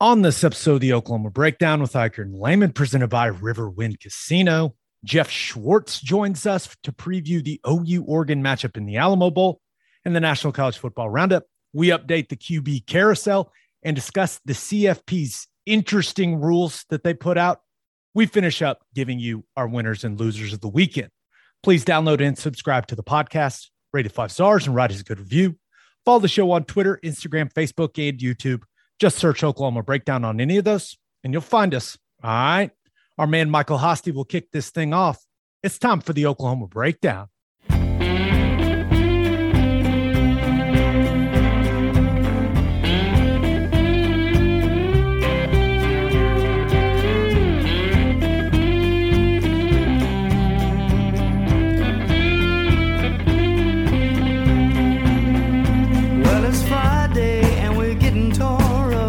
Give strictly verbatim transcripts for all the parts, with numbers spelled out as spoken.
On this episode of the Oklahoma Breakdown with Iker and Lehman, presented by Riverwind Casino, Jeff Schwartz joins us to preview the O U Oregon matchup in the Alamo Bowl and the National College Football Roundup. We update the Q B carousel and discuss the C F P's interesting rules that they put out. We finish up giving you our winners and losers of the weekend. Please download and subscribe to the podcast, rate it five stars, and write us a good review. Follow the show on Twitter, Instagram, Facebook, and YouTube. Just search Oklahoma Breakdown on any of those, and you'll find us. All right. Our man Michael Hosty will kick this thing off. It's time for the Oklahoma Breakdown. Well, it's Friday and we're getting torn.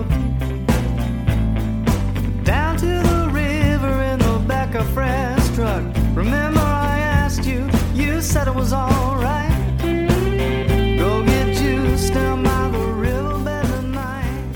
A fresh truck. Remember I asked you, you said it was all right. Go get juice down by the riverbed tonight.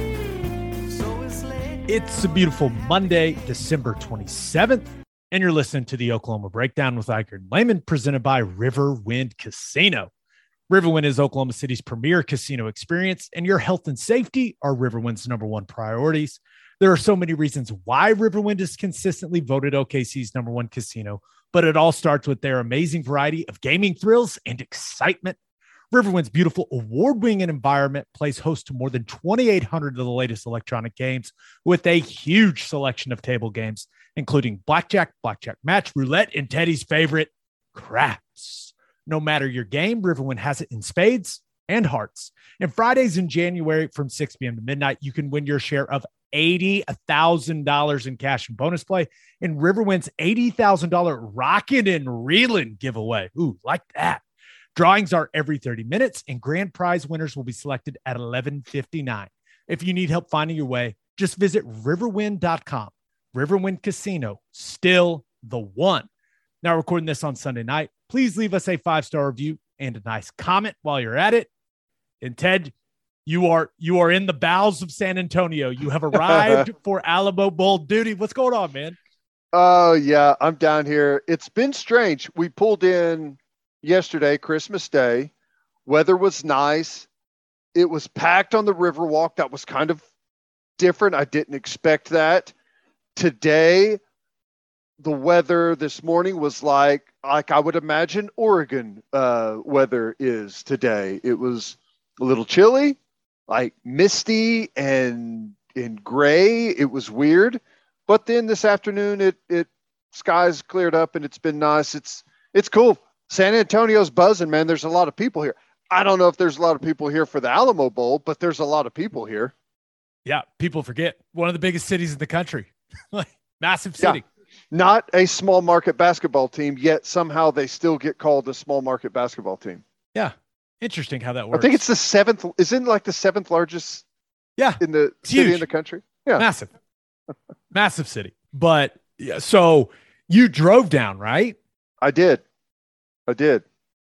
So it's late. It's a beautiful Monday, December twenty-seventh, and you're listening to the Oklahoma Breakdown with Iker and Lehman, presented by Riverwind Casino. Riverwind is Oklahoma City's premier casino experience, and your health and safety are Riverwind's number one priorities. There are so many reasons why Riverwind is consistently voted O K C's number one casino, but it all starts with their amazing variety of gaming thrills and excitement. Riverwind's beautiful award-winning environment plays host to more than twenty-eight hundred of the latest electronic games with a huge selection of table games, including blackjack, blackjack match, roulette, and Teddy's favorite, craps. No matter your game, Riverwind has it in spades and hearts. And Fridays in January from six p.m. to midnight, you can win your share of eighty thousand dollars in cash and bonus play in Riverwind's eighty thousand dollars Rockin' and Reelin' giveaway. Ooh, like that. Drawings are every thirty minutes, and grand prize winners will be selected at eleven fifty-nine. If you need help finding your way, just visit riverwind dot com. Riverwind Casino, still the one. Now, recording this on Sunday night, please leave us a five-star review and a nice comment while you're at it. And Ted, You are you are in the bowels of San Antonio. You have arrived for Alamo Bowl duty. What's going on, man? Oh, yeah, I'm down here. It's been strange. We pulled in yesterday, Christmas Day. Weather was nice. It was packed on the Riverwalk. That was kind of different. I didn't expect that. Today, the weather this morning was like, like I would imagine Oregon uh, weather is today. It was a little chilly, like misty and in gray. It was weird. But then this afternoon, it, it skies cleared up and it's been nice. It's, it's cool. San Antonio's buzzing, man. There's a lot of people here. I don't know if there's a lot of people here for the Alamo Bowl, but there's a lot of people here. Yeah. People forget one of the biggest cities in the country, like massive city. Yeah. Not a small market basketball team, yet somehow they still get called a small market basketball team. Yeah. Interesting how that works. I think it's the seventh. Isn't it like the seventh largest yeah, in the city huge. in the country? Yeah. Massive. Massive city. But yeah, so you drove down, right? I did. I did.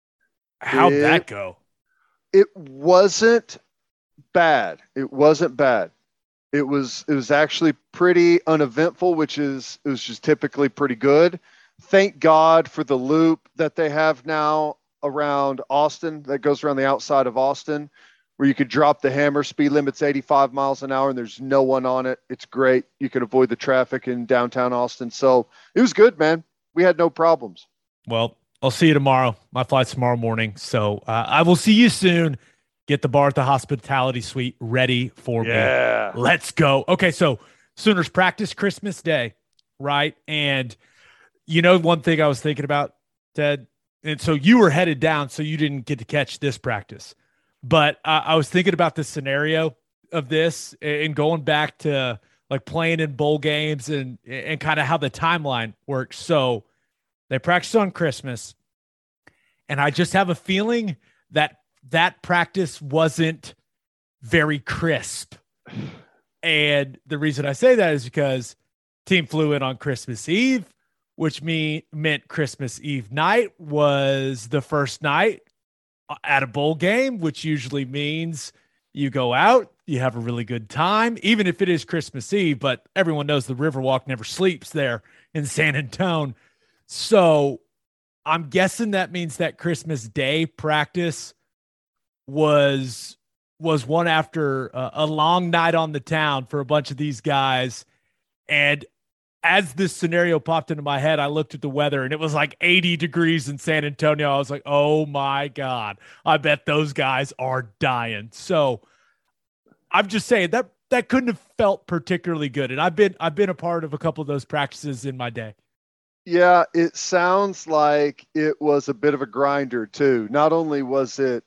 How'd it, that go? It wasn't bad. It wasn't bad. It was it was actually pretty uneventful, which is it was just typically pretty good. Thank God for the loop that they have now around Austin that goes around the outside of Austin, where you could drop the hammer. Speed limit's eighty-five miles an hour and there's no one on it. It's great. You can avoid the traffic in downtown Austin. So it was good, man. We had no problems. Well, I'll see you tomorrow. My flight's tomorrow morning. So uh, I will see you soon. Get the bar at the hospitality suite ready for yeah. me. Let's go. Okay. So Sooners practice Christmas Day, right? And you know, one thing I was thinking about, Ted, and so you were headed down, so you didn't get to catch this practice. But uh, I was thinking about the scenario of this and going back to like playing in bowl games and and kind of how the timeline works. So they practice on Christmas, and I just have a feeling that that practice wasn't very crisp. And the reason I say that is because team flew in on Christmas Eve, which mean, meant Christmas Eve night was the first night at a bowl game, which usually means You go out, you have a really good time, even if it is Christmas Eve, but everyone knows the Riverwalk never sleeps there in San Antonio. So I'm guessing that means that Christmas Day practice was was one after a, a long night on the town for a bunch of these guys. And as this scenario popped into my head, I looked at the weather and it was like eighty degrees in San Antonio. I was like, oh my God, I bet those guys are dying. So I'm just saying that that couldn't have felt particularly good. And I've been, I've been a part of a couple of those practices in my day. Yeah, it sounds like it was a bit of a grinder too. Not only was it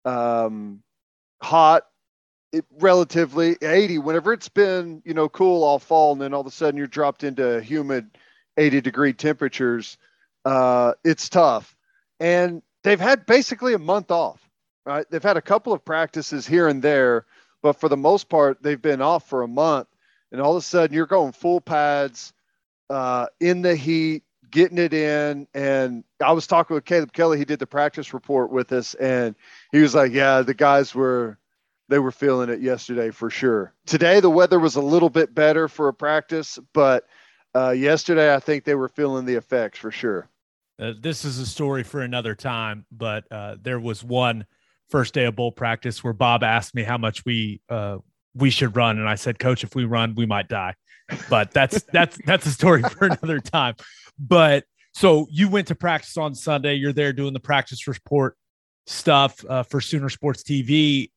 um, hot, it relatively eighty, whenever it's been, you know, cool all fall, and then all of a sudden you're dropped into humid eighty degree temperatures. Uh, it's tough. And they've had basically a month off, right? They've had a couple of practices here and there, but for the most part, they've been off for a month. And all of a sudden you're going full pads, uh, in the heat, getting it in. And I was talking with Caleb Kelly. He did the practice report with us, and he was like, yeah, the guys were, they were feeling it yesterday for sure. Today, the weather was a little bit better for a practice, but uh, yesterday, I think they were feeling the effects for sure. Uh, this is a story for another time, but uh, there was one first day of bowl practice where Bob asked me how much we uh, we should run, and I said, Coach, if we run, we might die. But that's that's that's a story for another time. But so you went to practice on Sunday. You're there doing the practice report stuff uh, for Sooner Sports T V.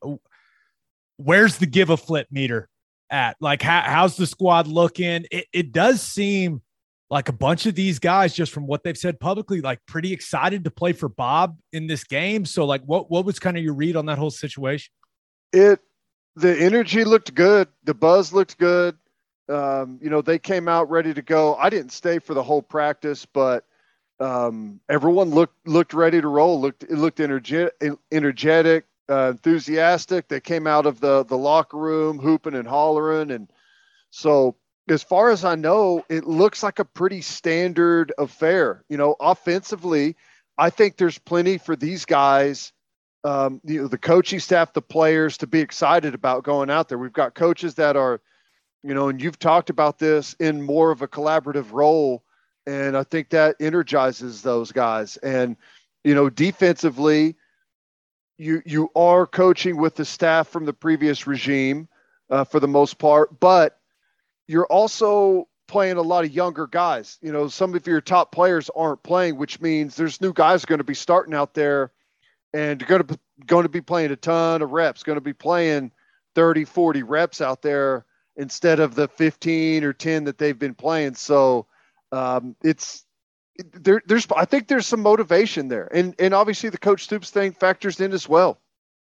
Where's the give a flip meter at? Like, how, how's the squad looking? It, it does seem like a bunch of these guys, just from what they've said publicly, like pretty excited to play for Bob in this game. So like, what, what was kind of your read on that whole situation? It, the energy looked good. The buzz looked good. Um, you know, they came out ready to go. I didn't stay for the whole practice, but um, everyone looked, looked ready to roll. Looked, it looked energetic, energetic. Uh, enthusiastic. They came out of the the locker room hooping and hollering, and so as far as I know, it looks like a pretty standard affair. You know, offensively, I think there's plenty for these guys, um, you know, the coaching staff, the players, to be excited about going out there. We've got coaches that are, you know, and you've talked about this, in more of a collaborative role, and I think that energizes those guys. And you know, defensively, You you are coaching with the staff from the previous regime uh, for the most part, but you're also playing a lot of younger guys. You know, some of your top players aren't playing, which means there's new guys going to be starting out there, and you're going to going to be playing a ton of reps, going to be playing thirty, forty reps out there instead of the fifteen or ten that they've been playing. So um, it's There, there's, I think there's some motivation there, and and obviously the Coach Stoops thing factors in as well.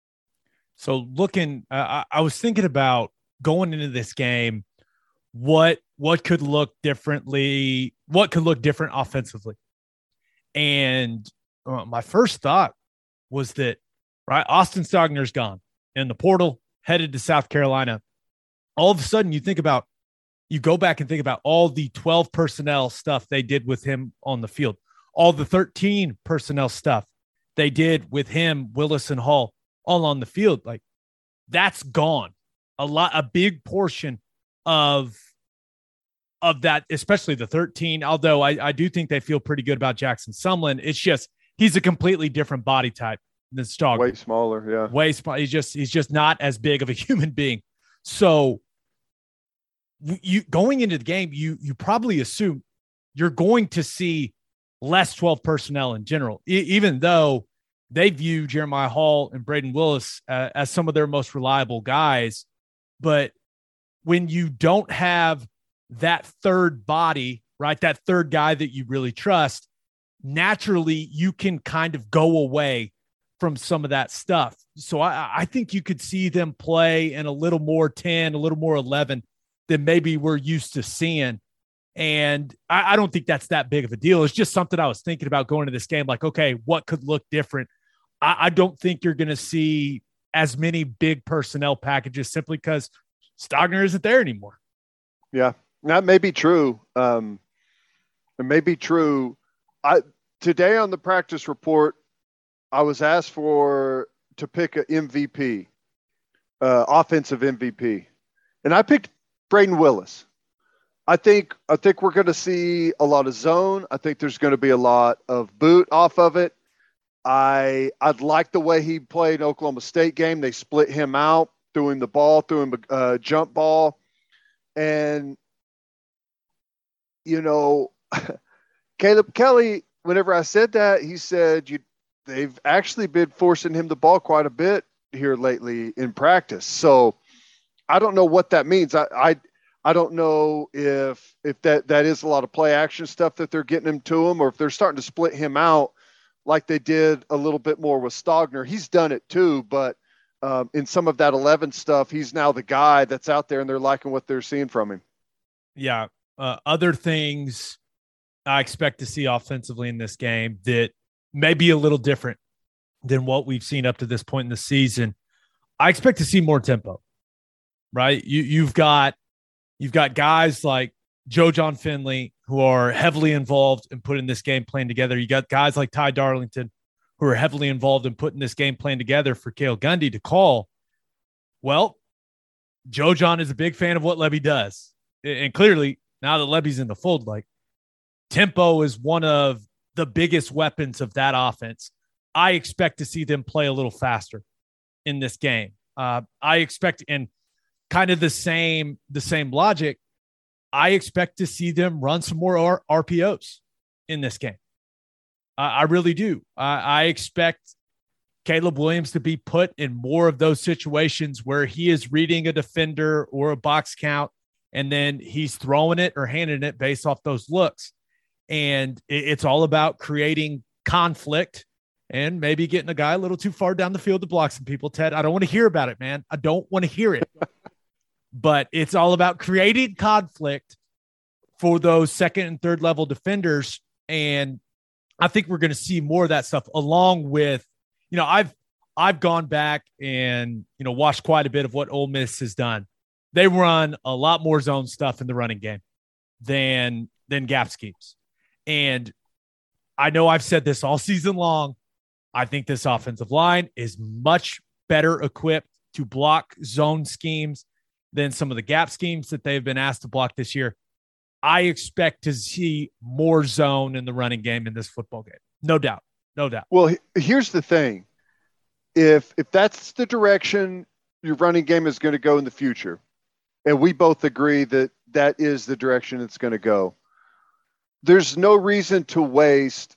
So looking, uh, I, I was thinking about going into this game, what what could look differently, what could look different offensively, and uh, my first thought was that right, Austin Stogner's gone in the portal, headed to South Carolina. All of a sudden, you think about. You go back and think about all the twelve personnel stuff they did with him on the field, all the thirteen personnel stuff they did with him, Willis and Hall, all on the field. Like, that's gone. A lot, a big portion of, of that, especially the thirteen, although I, I do think they feel pretty good about Jackson Sumlin. It's just, he's a completely different body type than Stogner. Way smaller. Yeah. Way smaller. He's just, he's just not as big of a human being. So, you going into the game, you you probably assume you're going to see less twelve personnel in general, e- even though they view Jeremiah Hall and Braden Willis uh, as some of their most reliable guys. But when you don't have that third body, right, that third guy that you really trust, naturally you can kind of go away from some of that stuff. So I, I think you could see them play in a little more ten, a little more eleven than maybe we're used to seeing. And I, I don't think that's that big of a deal. It's just something I was thinking about going to this game. Like, okay, what could look different? I, I don't think you're going to see as many big personnel packages simply because Stogner isn't there anymore. Yeah, that may be true. Um, it may be true. I today on the practice report, I was asked for to pick an M V P. uh, offensive M V P, and I picked Braden Willis. I think I think we're going to see a lot of zone. I think there's going to be a lot of boot off of it. I I'd like the way he played Oklahoma State game. They split him out, threw him the ball, threw him a uh, jump ball, and you know, Caleb Kelly. Whenever I said that, he said you they've actually been forcing him the ball quite a bit here lately in practice. So I don't know what that means. I I, I don't know if if that, that is a lot of play action stuff that they're getting him to him, or if they're starting to split him out like they did a little bit more with Stogner. He's done it too, but um, in some of that eleven stuff, he's now the guy that's out there, and they're liking what they're seeing from him. Yeah. Uh, other things I expect to see offensively in this game that may be a little different than what we've seen up to this point in the season. I expect to see more tempo, right? You, you've got, you've got guys like Joe John Finley who are heavily involved in putting this game plan together. You got guys like Ty Darlington who are heavily involved in putting this game plan together for Cale Gundy to call. Well, Joe John is a big fan of what Lebby does. And clearly, now that Lebby's in the fold, like, tempo is one of the biggest weapons of that offense. I expect to see them play a little faster in this game. Uh, I expect, and kind of the same, the same logic, I expect to see them run some more R- RPOs in this game. Uh, I really do. I, I expect Caleb Williams to be put in more of those situations where he is reading a defender or a box count, and then he's throwing it or handing it based off those looks. And it's all about creating conflict and maybe getting a guy a little too far down the field to block some people. Ted, I don't want to hear about it, man. I don't want to hear it. But it's all about creating conflict for those second and third level defenders. And I think we're going to see more of that stuff, along with, you know, I've, I've gone back and, you know, watched quite a bit of what Ole Miss has done. They run a lot more zone stuff in the running game than, than gap schemes. And I know I've said this all season long. I think this offensive line is much better equipped to block zone schemes than some of the gap schemes that they've been asked to block this year. I expect to see more zone in the running game in this football game. No doubt. No doubt. Well, here's the thing. If if that's the direction your running game is going to go in the future, and we both agree that that is the direction it's going to go, there's no reason to waste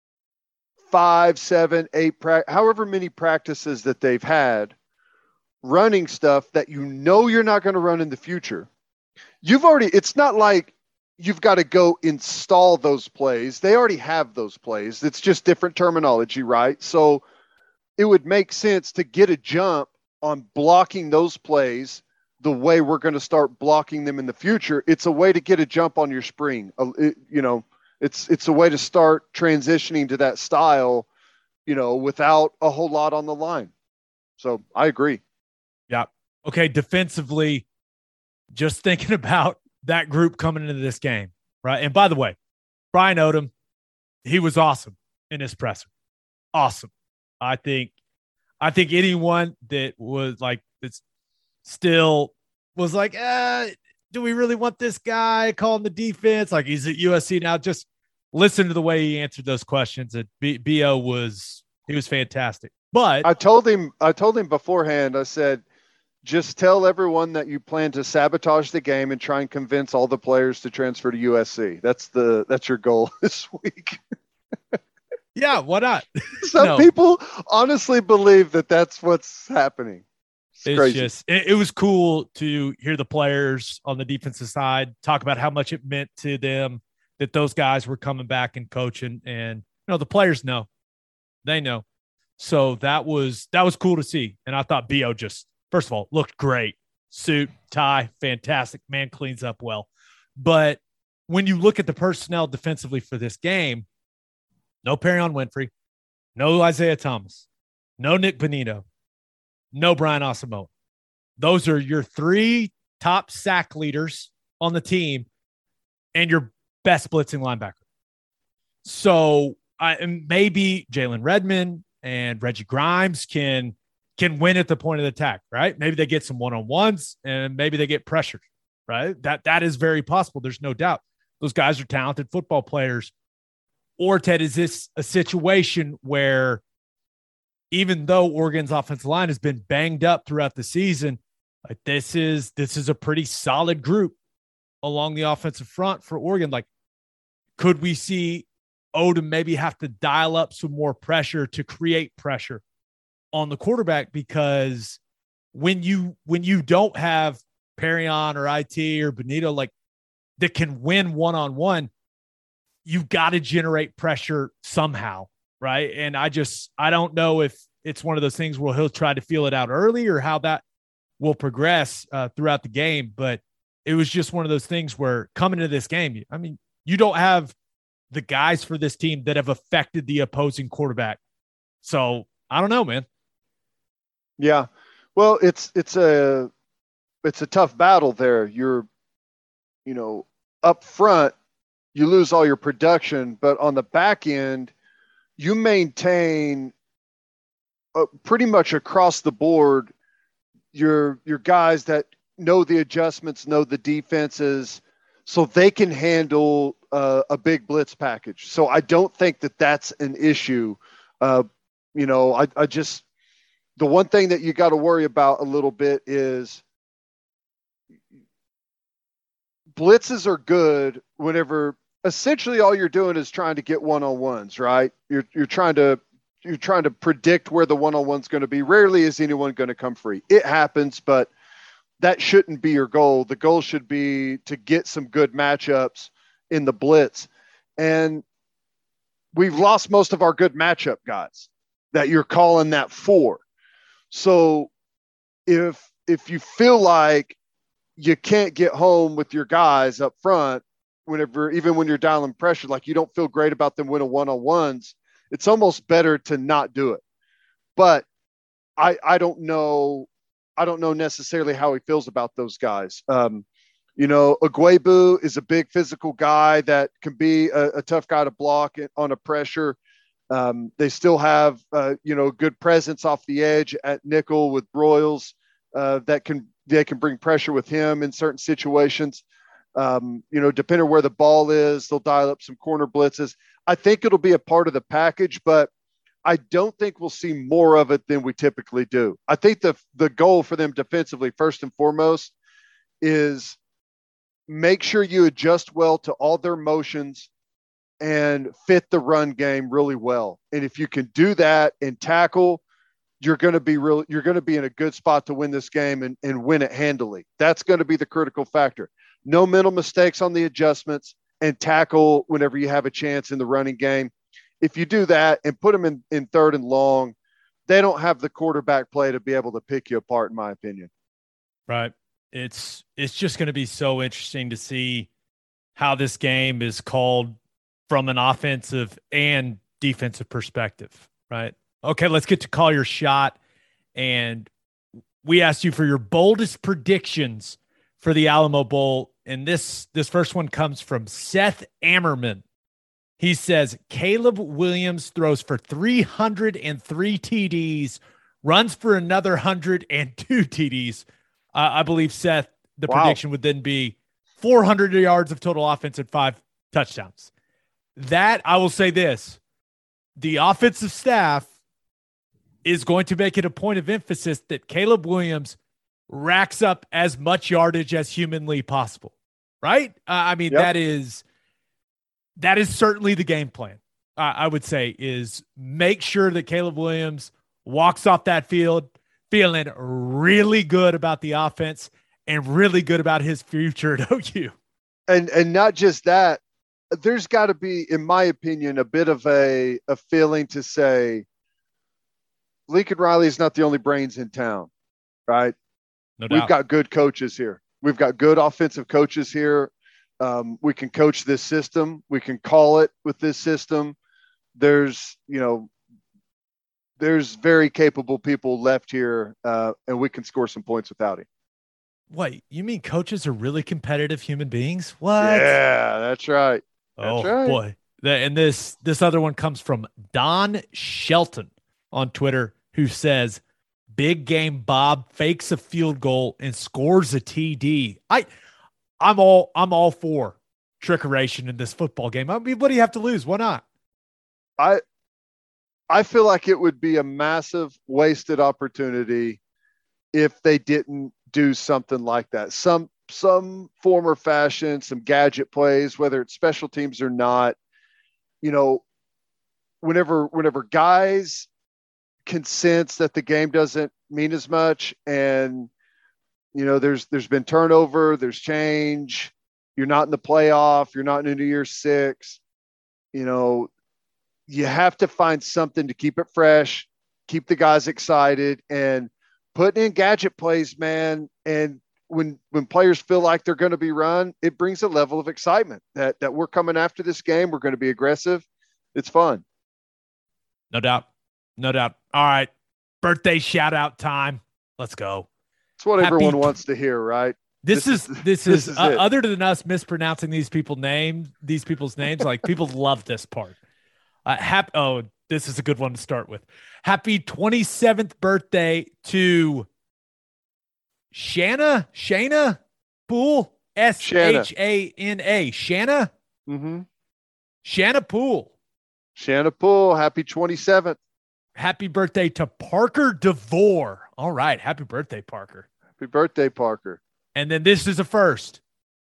five, seven, eight, pra- however many practices that they've had running stuff that you know you're not going to run in the future. You've already, it's not like you've got to go install those plays. They already have those plays. It's just different terminology, right? So it would make sense to get a jump on blocking those plays the way we're going to start blocking them in the future. It's a way to get a jump on your spring. Uh, it, you know, it's, it's a way to start transitioning to that style, you know, without a whole lot on the line. So I agree. Yeah. Okay. Defensively, just thinking about that group coming into this game, right? And by the way, Brian Odom, he was awesome in his presser. Awesome. I think, I think anyone that was like, it's still was like, eh, do we really want this guy calling the defense? Like, he's at U S C now. Just listen to the way he answered those questions. And B- BO was, he was fantastic. But I told him, I told him beforehand, I said, just tell everyone that you plan to sabotage the game and try and convince all the players to transfer to U S C. That's the, that's your goal this week. Yeah, why not? Some no. people honestly believe that that's what's happening. It's, it's crazy. just, it, it was cool to hear the players on the defensive side talk about how much it meant to them that those guys were coming back and coaching. And, you know, the players know, they know. So that was, that was cool to see. And I thought B O just, first of all, looked great. Suit, tie, fantastic. Man cleans up well. But when you look at the personnel defensively for this game, no Perion Winfrey, no Isaiah Thomas, no Nick Bonino, no Brian Asamoah. Those are your three top sack leaders on the team and your best blitzing linebacker. So I, maybe Jalen Redmond and Reggie Grimes can can win at the point of the attack, right? Maybe they get some one-on-ones and maybe they get pressured, right? That that is very possible. There's no doubt. Those guys are talented football players. Or, Ted, is this a situation where even though Oregon's offensive line has been banged up throughout the season, like this is this is a pretty solid group along the offensive front for Oregon? Like, could we see Odom maybe have to dial up some more pressure to create pressure on the quarterback? Because when you when you don't have Perrion or I T or Benito like that can win one-on-one, you've got to generate pressure somehow, right? And I just I don't know if it's one of those things where he'll try to feel it out early or how that will progress uh, throughout the game. But it was just one of those things where coming into this game, I mean, you don't have the guys for this team that have affected the opposing quarterback. So I don't know, man. Yeah. Well, it's, it's a, it's a tough battle there. You're, you know, up front, you lose all your production, but on the back end, you maintain uh, pretty much across the board your, your guys that know the adjustments, know the defenses, so they can handle uh, a big blitz package. So I don't think that that's an issue. Uh, you know, I, I just, the one thing that you got to worry about a little bit is blitzes are good whenever essentially all you're doing is trying to get one-on-ones, right? You're, you're trying to, you're trying to predict where the one-on-one's going to be. Rarely is anyone going to come free. It happens, but that shouldn't be your goal. The goal should be to get some good matchups in the blitz. And we've lost most of our good matchup guys that you're calling that for. So if, if you feel like you can't get home with your guys up front, whenever, even when you're dialing pressure, like you don't feel great about them winning one-on-ones, it's almost better to not do it. But I, I don't know. I don't know necessarily how he feels about those guys. Um, you know, Ugwoegbu is a big physical guy that can be a, a tough guy to block on a pressure. Um, they still have, uh, you know, good presence off the edge at nickel with Broyles uh, that can, they can bring pressure with him in certain situations. Um, you know, depending on where the ball is, they'll dial up some corner blitzes. I think it'll be a part of the package, but I don't think we'll see more of it than we typically do. I think the the goal for them defensively, first and foremost, is make sure you adjust well to all their motions and fit the run game really well. And if you can do that and tackle, you're going to be real. You're going to be in a good spot to win this game and, and win it handily. That's going to be the critical factor. No mental mistakes on the adjustments and tackle whenever you have a chance in the running game. If you do that and put them in, in third and long, they don't have the quarterback play to be able to pick you apart, in my opinion. Right. It's, it's just going to be so interesting to see how this game is called from an offensive and defensive perspective, right? Okay, let's get to call your shot. And we asked you for your boldest predictions for the Alamo Bowl. And this, this first one comes from Seth Ammerman. He says, Caleb Williams throws for three hundred three T Ds, runs for another one hundred two T Ds. Uh, I believe, Seth, the wow. prediction would then be four hundred yards of total offense and five touchdowns. That, I will say this, the offensive staff is going to make it a point of emphasis that Caleb Williams racks up as much yardage as humanly possible, right? Uh, I mean, yep. that is... That is certainly the game plan, uh, I would say, is make sure that Caleb Williams walks off that field feeling really good about the offense and really good about his future at O U. And and not just that, there's got to be, in my opinion, a bit of a, a feeling to say, Lincoln Riley is not the only brains in town, right? No We've doubt. got good coaches here. We've got good offensive coaches here. Um, we can coach this system. We can call it with this system. There's, you know, there's very capable people left here, uh, and we can score some points without him. Wait, you mean coaches are really competitive human beings? What? Yeah, that's right. That's oh, right. boy. And this, this other one comes from Don Shelton on Twitter, who says, Big game Bob fakes a field goal and scores a T D. I, I'm all I'm all for trickeration in this football game. I mean, what do you have to lose? Why not? I I feel like it would be a massive wasted opportunity if they didn't do something like that. Some some form or fashion, some gadget plays, whether it's special teams or not. You know, whenever whenever guys can sense that the game doesn't mean as much, and you know, there's there's been turnover, there's change, you're not in the playoff, you're not in New Year's Six, you know, you have to find something to keep it fresh, keep the guys excited, and putting in gadget plays, man. And when when players feel like they're going to be run, it brings a level of excitement that that we're coming after this game. We're going to be aggressive. It's fun. No doubt. No doubt. All right. Birthday shout out time. Let's go. It's what Happy, everyone wants to hear, right? This, this is, is this, this is, is uh, other than us mispronouncing these people names, these people's names, like people love this part. Uh, hap- oh, this is a good one to start with. Happy twenty-seventh birthday to Shanna, Shana Poole, S H A N A, Shanna. Mm-hmm. Shanna Poole. Shanna Poole, happy twenty-seventh. Happy birthday to Parker DeVore. All right. Happy birthday, Parker. Happy birthday, Parker. And then this is a first.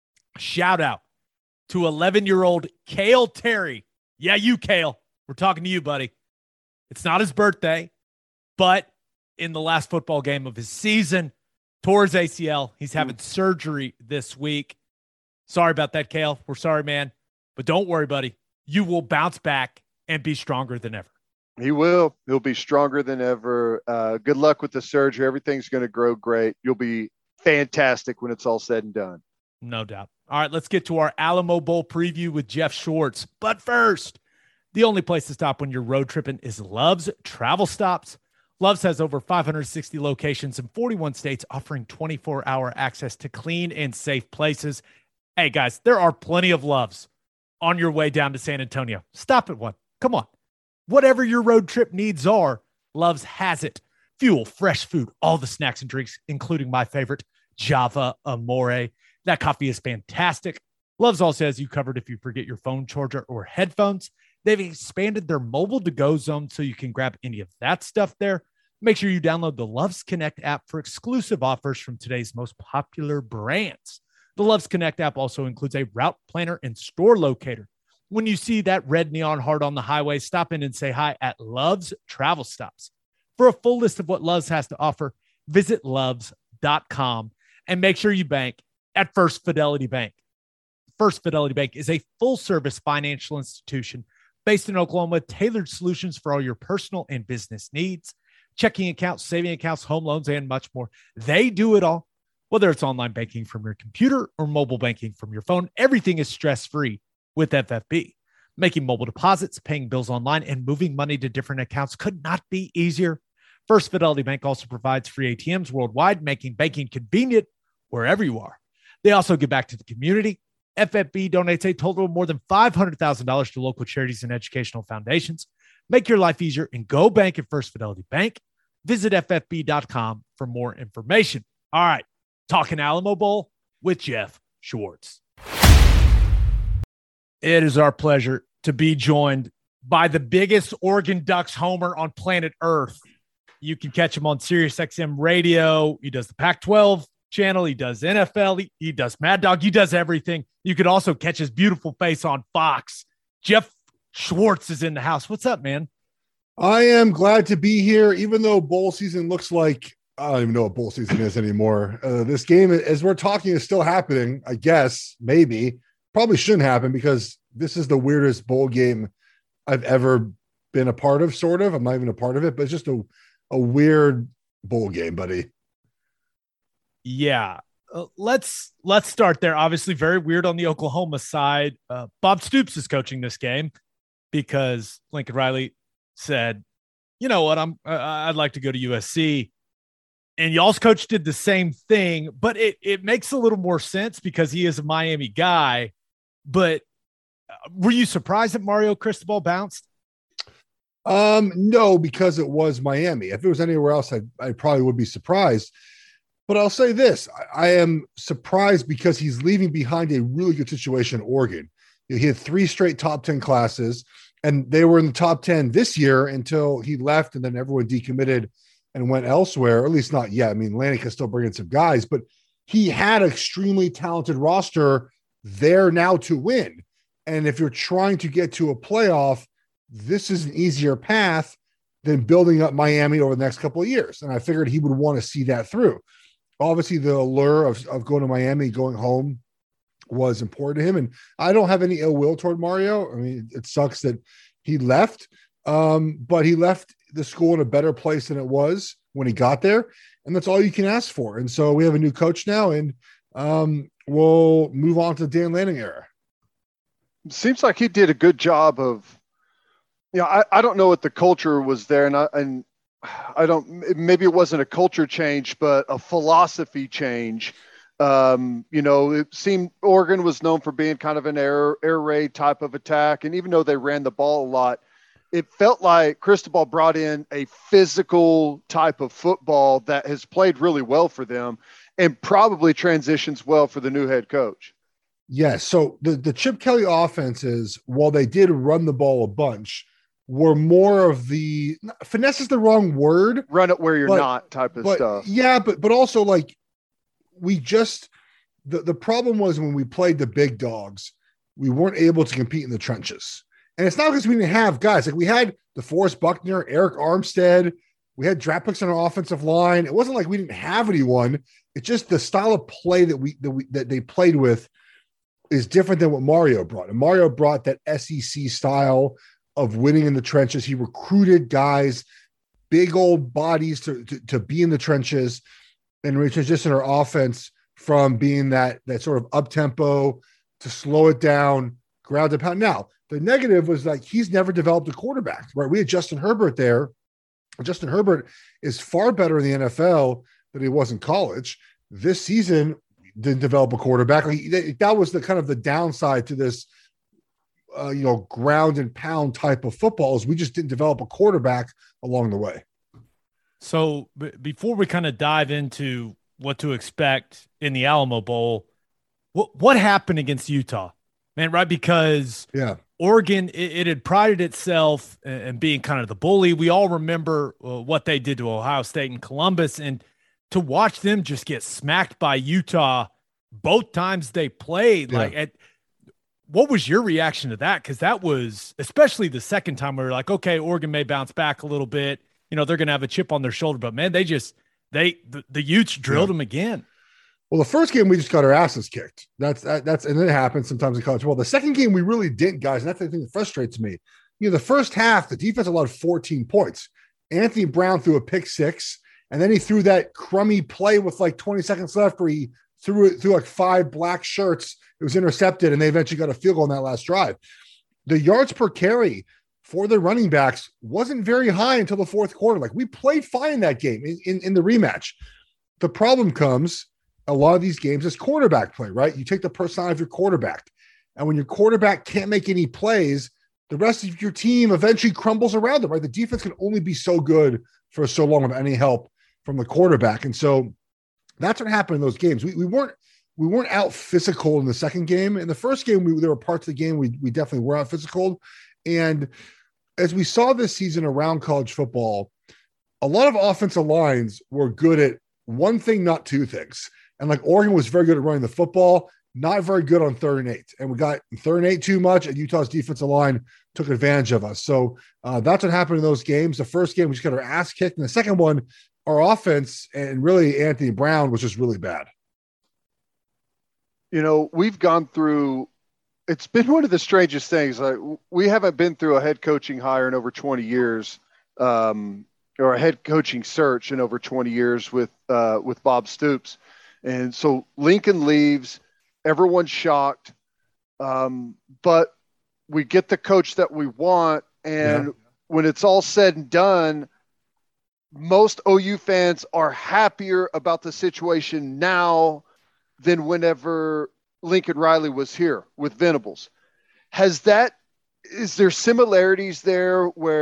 Shout out to eleven-year-old Cale Terry. Yeah, you, Cale. We're talking to you, buddy. It's not his birthday, but in the last football game of his season, tore his A C L. He's having mm. surgery this week. Sorry about that, Cale. We're sorry, man. But don't worry, buddy. You will bounce back and be stronger than ever. He will. He'll be stronger than ever. Uh, good luck with the surgery. Everything's going to grow great. You'll be fantastic when it's all said and done. No doubt. All right, let's get to our Alamo Bowl preview with Jeff Schwartz. But first, the only place to stop when you're road tripping is Love's Travel Stops. Love's has over five hundred sixty locations in forty-one states, offering twenty-four hour access to clean and safe places. Hey, guys, there are plenty of Loves on your way down to San Antonio. Stop at one. Come on. Whatever your road trip needs are, Love's has it. Fuel, fresh food, all the snacks and drinks, including my favorite, Java Amore. That coffee is fantastic. Love's also has you covered if you forget your phone charger or headphones. They've expanded their mobile to-go zone so you can grab any of that stuff there. Make sure you download the Love's Connect app for exclusive offers from today's most popular brands. The Love's Connect app also includes a route planner and store locator. When you see that red neon heart on the highway, stop in and say hi at Love's Travel Stops. For a full list of what Love's has to offer, visit loves dot com and make sure you bank at First Fidelity Bank. First Fidelity Bank is a full-service financial institution based in Oklahoma, tailored solutions for all your personal and business needs, checking accounts, saving accounts, home loans, and much more. They do it all. Whether it's online banking from your computer or mobile banking from your phone, everything is stress-free with F F B. Making mobile deposits, paying bills online, and moving money to different accounts could not be easier. First Fidelity Bank also provides free A T Ms worldwide, making banking convenient wherever you are. They also give back to the community. F F B donates a total of more than five hundred thousand dollars to local charities and educational foundations. Make your life easier and go bank at First Fidelity Bank. Visit F F B dot com for more information. All right, talking Alamo Bowl with Jeff Schwartz. It is our pleasure to be joined by the biggest Oregon Ducks homer on planet Earth. You can catch him on Sirius X M radio. He does the Pac twelve channel. He does N F L. He, he does Mad Dog. He does everything. You could also catch his beautiful face on Fox. Jeff Schwartz is in the house. What's up, man? I am glad to be here, even though bowl season looks like, I don't even know what bowl season is anymore. Uh, this game, as we're talking, is still happening, I guess, maybe. Probably shouldn't happen because this is the weirdest bowl game I've ever been a part of, sort of. I'm not even a part of it, but it's just a, a weird bowl game, buddy. Yeah. Uh, let's let's start there. Obviously, very weird on the Oklahoma side. Uh, Bob Stoops is coaching this game because Lincoln Riley said, you know what, I'm uh, I'd like to go to U S C. And y'all's coach did the same thing, but it it makes a little more sense because he is a Miami guy. But were you surprised that Mario Cristobal bounced? Um, no, because it was Miami. If it was anywhere else, I, I probably would be surprised. But I'll say this, I, I am surprised because he's leaving behind a really good situation in Oregon. You know, he had three straight top ten classes, and they were in the top ten this year until he left, and then everyone decommitted and went elsewhere, or at least not yet. I mean, Lanning can still bring in some guys, but he had an extremely talented roster there now to win. And if you're trying to get to a playoff, this is an easier path than building up Miami over the next couple of years. And I figured he would want to see that through. Obviously, the allure of, of going to Miami, going home was important to him. And I don't have any ill will toward Mario. I mean, it sucks that he left, um, but he left the school in a better place than it was when he got there. And that's all you can ask for. And so we have a new coach now, and um, we'll move on to the Dan Lanning era. Seems like he did a good job of, you know, I, I don't know what the culture was there. And I, and I don't, maybe it wasn't a culture change, but a philosophy change. Um, you know, it seemed Oregon was known for being kind of an air, air raid type of attack. And even though they ran the ball a lot, it felt like Cristobal brought in a physical type of football that has played really well for them and probably transitions well for the new head coach. Yes. So the, the Chip Kelly offenses, while they did run the ball a bunch, were more of the finesse is the wrong word. Run it where you're but, not type of but, stuff. Yeah, but but also like we just the, the problem was when we played the big dogs, we weren't able to compete in the trenches. And it's not because we didn't have guys. Like we had DeForest Buckner, Eric Armstead, we had draft picks on our offensive line. It wasn't like we didn't have anyone. It's just the style of play that we that we that they played with is different than what Mario brought. And Mario brought that S E C style of winning in the trenches. He recruited guys, big old bodies to, to, to be in the trenches, and we transitioned our offense from being that, that sort of up-tempo to slow it down, ground and pound. Now, the negative was like he's never developed a quarterback, right? We had Justin Herbert there. Justin Herbert is far better in the N F L than he was in college. This season didn't develop a quarterback. Like, that was the kind of the downside to this Uh, you know, ground and pound type of football is we just didn't develop a quarterback along the way. So b- before we kind of dive into what to expect in the Alamo Bowl, what what happened against Utah, man? Right, because yeah, Oregon it, it had prided itself in, in being kind of the bully. We all remember uh, what they did to Ohio State and Columbus, and to watch them just get smacked by Utah both times they played, yeah. like at. What was your reaction to that? Because that was, especially the second time, we were like, okay, Oregon may bounce back a little bit. You know, they're going to have a chip on their shoulder. But, man, they just – they the, the Utes drilled yeah. them again. Well, the first game, we just got our asses kicked. That's that, that's and it happens sometimes in college football. The second game, we really didn't, guys, and that's the thing that frustrates me. You know, the first half, the defense allowed fourteen points. Anthony Brown threw a pick six, and then he threw that crummy play with like twenty seconds left where he threw it through like five black shirts. It was intercepted, and they eventually got a field goal on that last drive. The yards per carry for the running backs wasn't very high until the fourth quarter. Like, we played fine in that game in, in, in the rematch. The problem comes, a lot of these games, is quarterback play, right? You take the personality of your quarterback. And when your quarterback can't make any plays, the rest of your team eventually crumbles around them, right? The defense can only be so good for so long with any help from the quarterback. And so that's what happened in those games. We, we weren't we weren't out physical in the second game. In the first game, we, there were parts of the game we we definitely were out physical. And as we saw this season around college football, a lot of offensive lines were good at one thing, not two things. And like Oregon was very good at running the football, not very good on third and eight. And we got third and eight too much, and Utah's defensive line took advantage of us. So uh, that's what happened in those games. The first game, we just got our ass kicked. And the second one, our offense and really Anthony Brown was just really bad. You know, we've gone through, it's been one of the strangest things. Like, we haven't been through a head coaching hire in over twenty years, um, or a head coaching search in over twenty years with, uh, with Bob Stoops. And so Lincoln leaves, everyone's shocked. Um, but we get the coach that we want. And yeah. when it's all said and done, most O U fans are happier about the situation now than whenever Lincoln Riley was here with Venables. Has that, is there similarities there where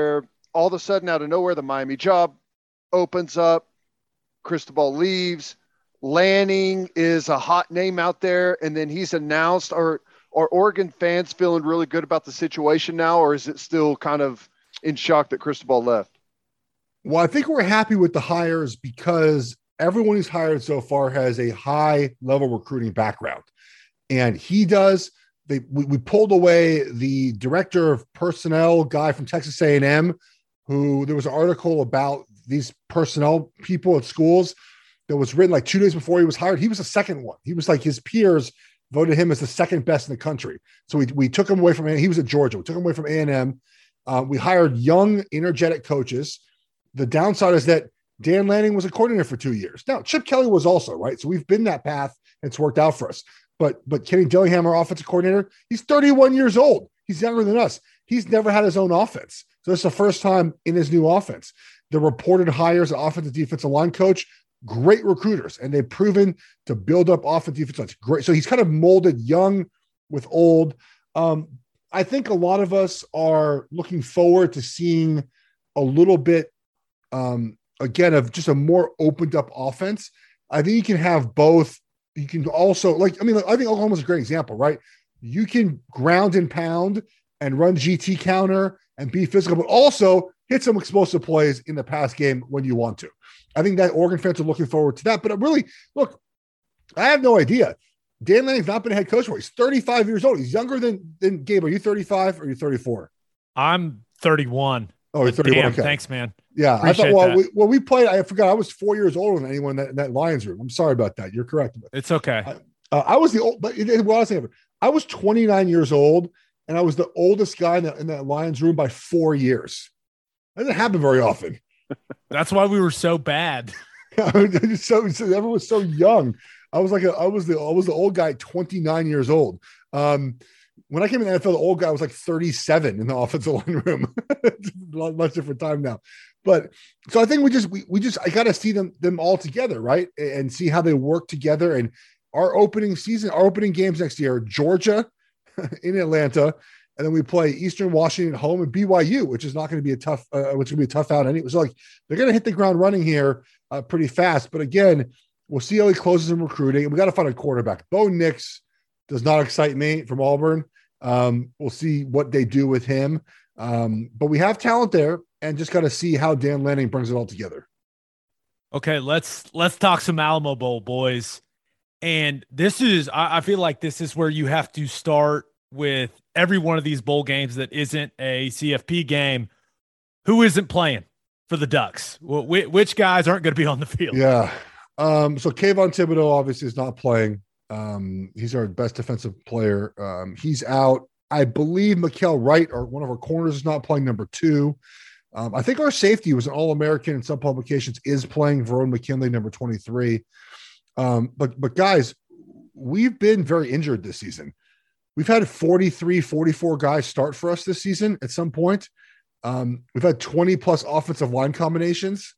all of a sudden, out of nowhere, the Miami job opens up. Cristobal leaves. Lanning is a hot name out there, and then he's announced. Are, are Oregon fans feeling really good about the situation now, or is it still kind of in shock that Cristobal left? Well, I think we're happy with the hires because everyone who's hired so far has a high-level recruiting background, and he does. They, we, we pulled away the director of personnel guy from Texas A and M, who there was an article about these personnel people at schools that was written like two days before he was hired. He was the second one. He was like his peers voted him as the second best in the country. So we, we took him away from, he was at Georgia. We took him away from A and M. Uh, we hired young, energetic coaches. The downside is that Dan Lanning was a coordinator for two years. Now, Chip Kelly was also, right? So we've been that path. And it's worked out for us. But but Kenny Dillingham, our offensive coordinator, he's thirty-one years old. He's younger than us. He's never had his own offense. So this is the first time in his new offense. The reported hires, an offensive defensive line coach, great recruiters, and they've proven to build up offensive defensive lines. Great. So he's kind of molded young with old. Um, I think a lot of us are looking forward to seeing a little bit, um, again, of just a more opened up offense. I think you can have both. You can also, like, I mean, I think Oklahoma's a great example, right? You can ground and pound and run G T counter and be physical, but also hit some explosive plays in the pass game when you want to. I think that Oregon fans are looking forward to that. But really, look, I have no idea. Dan Lanning's not been a head coach for. He's thirty-five years old. He's younger than, than Gabe. Are you thirty-five or are you thirty-four? I'm thirty-one. Oh, you're thirty-one. Damn, okay. Thanks, man. Yeah, Appreciate I thought. Well, that. we, well, we played. I forgot. I was four years older than anyone in that, in that Lions room. I'm sorry about that. You're correct. It's okay. I, uh, I was the old, but it, it, well, I was saying, I was twenty-nine years old, and I was the oldest guy in that, in that Lions room by four years. That doesn't happen very often. That's why we were so bad. so, so everyone was so young. I was like, a, I was the, I was the old guy, twenty-nine years old. Um, when I came in the N F L, the old guy was like thirty-seven in the offensive line room. It's a much different time now. But so I think we just, we, we just, I got to see them, them all together, right? And see how they work together. And our opening season, our opening games next year, Georgia in Atlanta, and then we play Eastern Washington at home and B Y U, which is not going to be a tough, uh, which will be a tough out. Anyway, so like they're going to hit the ground running here uh, pretty fast. But again, we'll see how he closes in recruiting. And we got to find a quarterback. Bo Nix does not excite me from Auburn. Um, we'll see what they do with him. Um, but we have talent there, and just got to see how Dan Lanning brings it all together. Okay, let's let's talk some Alamo Bowl, boys. And this is, I, I feel like this is where you have to start with every one of these bowl games that isn't a C F P game. Who isn't playing for the Ducks? Well, which, which guys aren't going to be on the field? Yeah. Um, so Kayvon Thibodeau obviously is not playing. Um, he's our best defensive player. Um, he's out. I believe Mikael Wright, or one of our corners, is not playing, number two. Um, I think our safety was an All-American in some publications, is playing, Verone McKinley, number twenty-three. Um, but, but guys, we've been very injured this season. We've had forty-three, forty-four guys start for us this season at some point. Um, we've had twenty plus offensive line combinations.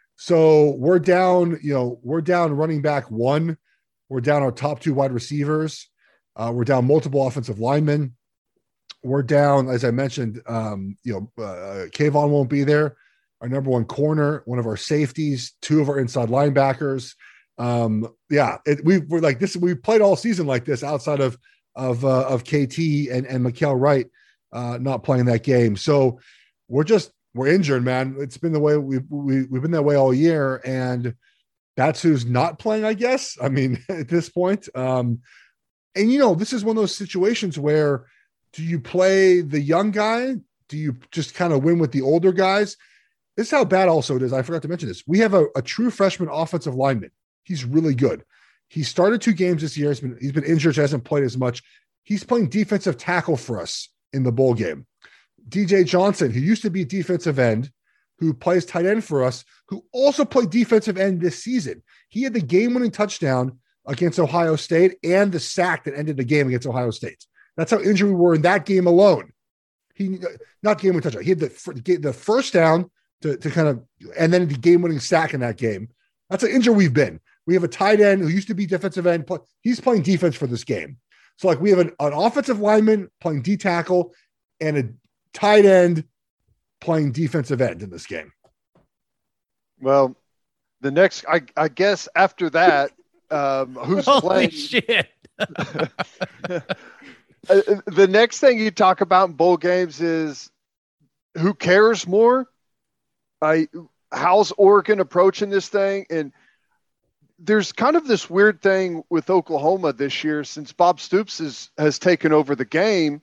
So we're down, you know, we're down running back one. We're down our top two wide receivers. Uh, we're down multiple offensive linemen. We're down, as I mentioned, um, you know, uh, Kayvon won't be there. Our number one corner, one of our safeties, two of our inside linebackers. Um, yeah, it, we we're like this. We played all season like this, outside of of uh, of K T and and Mikael Wright uh, not playing that game. So we're just we're injured, man. It's been the way we've we, we've been that way all year, and that's who's not playing, I guess. I mean, at this point, um, and you know, this is one of those situations where, do you play the young guy? Do you just kind of win with the older guys? This is how bad also it is. I forgot to mention this. We have a, a true freshman offensive lineman. He's really good. He started two games this year. He's been, he's been injured, so hasn't played as much. He's playing defensive tackle for us in the bowl game. D J Johnson, who used to be defensive end, who plays tight end for us, who also played defensive end this season. He had the game-winning touchdown against Ohio State and the sack that ended the game against Ohio State. That's how injured we were in that game alone. He not game-winning touchdown. He had the, the first down to, to kind of, and then the game-winning sack in that game. That's how injured we've been. We have a tight end who used to be defensive end. He's playing defense for this game. So, like, we have an, an offensive lineman playing D tackle and a tight end playing defensive end in this game. Well, the next, I, I guess after that, um, who's Holy playing? shit. The next thing you talk about in bowl games is who cares more? I, how's Oregon approaching this thing? And there's kind of this weird thing with Oklahoma this year since Bob Stoops is, has taken over the game,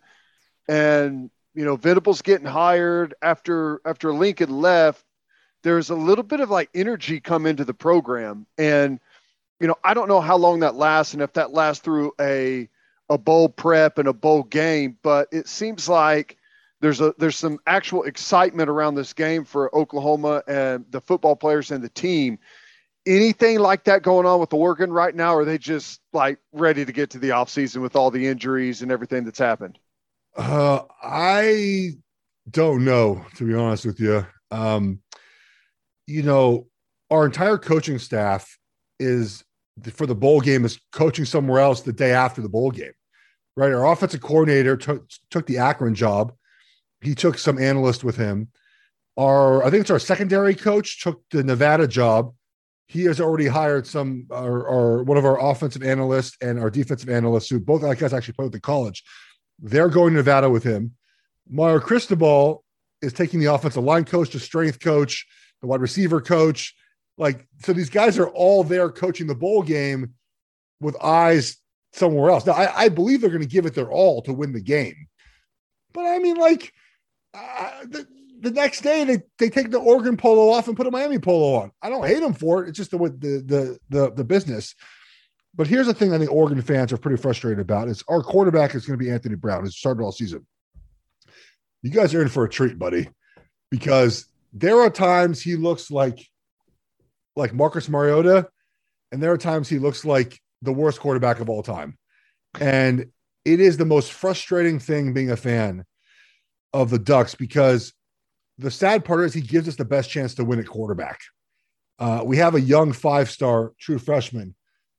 and you know Venables getting hired after after Lincoln left. There's a little bit of like energy come into the program, and you know I don't know how long that lasts, and if that lasts through a a bowl prep and a bowl game, but it seems like there's a there's some actual excitement around this game for Oklahoma and the football players and the team. Anything like that going on with Oregon right now? Or are they just like ready to get to the offseason with all the injuries and everything that's happened? Uh, I don't know, to be honest with you. Um, you know, our entire coaching staff is for the bowl game is coaching somewhere else the day after the bowl game, right? Our offensive coordinator took, took the Akron job. He took some analyst with him. Our, I think it's our secondary coach took the Nevada job. He has already hired some, or, or one of our offensive analysts and our defensive analysts, who both I guess actually played at the college. They're going to Nevada with him. Mario Cristobal is taking the offensive line coach, the strength coach, the wide receiver coach. Like, so these guys are all there coaching the bowl game with eyes somewhere else. Now, I, I believe they're going to give it their all to win the game. But I mean, like, uh, the, the next day they, they take the Oregon polo off and put a Miami polo on. I don't hate them for it. It's just the the the the, the business. But here's the thing I think Oregon fans are pretty frustrated about is our quarterback is going to be Anthony Brown, who's started all season. You guys are in for a treat, buddy, because there are times he looks like like Marcus Mariota, and there are times he looks like the worst quarterback of all time. And it is the most frustrating thing being a fan of the Ducks, because the sad part is he gives us the best chance to win at quarterback. Uh, we have a young five-star true freshman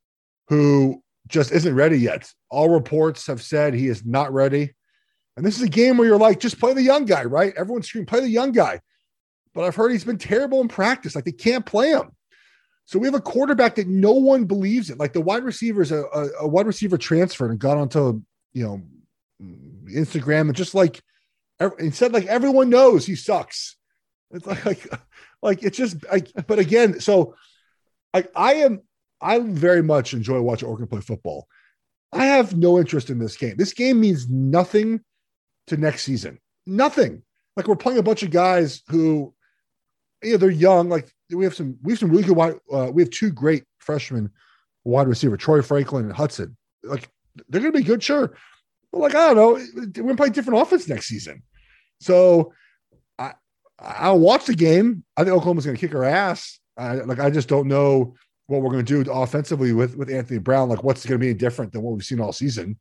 who just isn't ready yet. All reports have said he is not ready. And this is a game where you're like, just play the young guy, right? Everyone's screaming, play the young guy. But I've heard he's been terrible in practice. Like, they can't play him. So we have a quarterback that no one believes in. Like, the wide receiver is a, a, a wide receiver transferred and got onto, you know, Instagram and just like, and said like everyone knows he sucks. It's like like, like it's just like, but again, so I I am I very much enjoy watching Oregon play football. I have no interest in this game. This game means nothing to next season. Nothing. Like, we're playing a bunch of guys who, you know, they're young. Like, we have some we have some really good wide. Uh, we have two great freshmen wide receiver, Troy Franklin and Hudson. Like, they're going to be good, sure. But like, I don't know, we're going to play different offense next season. So I, I'll watch the game. I think Oklahoma's going to kick our ass. I, like, I just don't know what we're going to do offensively with, with Anthony Brown. Like, what's going to be different than what we've seen all season?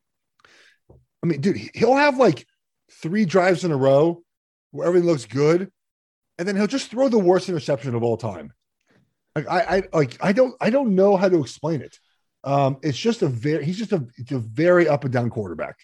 I mean, dude, he'll have like three drives in a row where everything looks good, and then he'll just throw the worst interception of all time. Like, I, I like, I don't, I don't know how to explain it. Um, it's just a very, he's just a, it's a very up and down quarterback.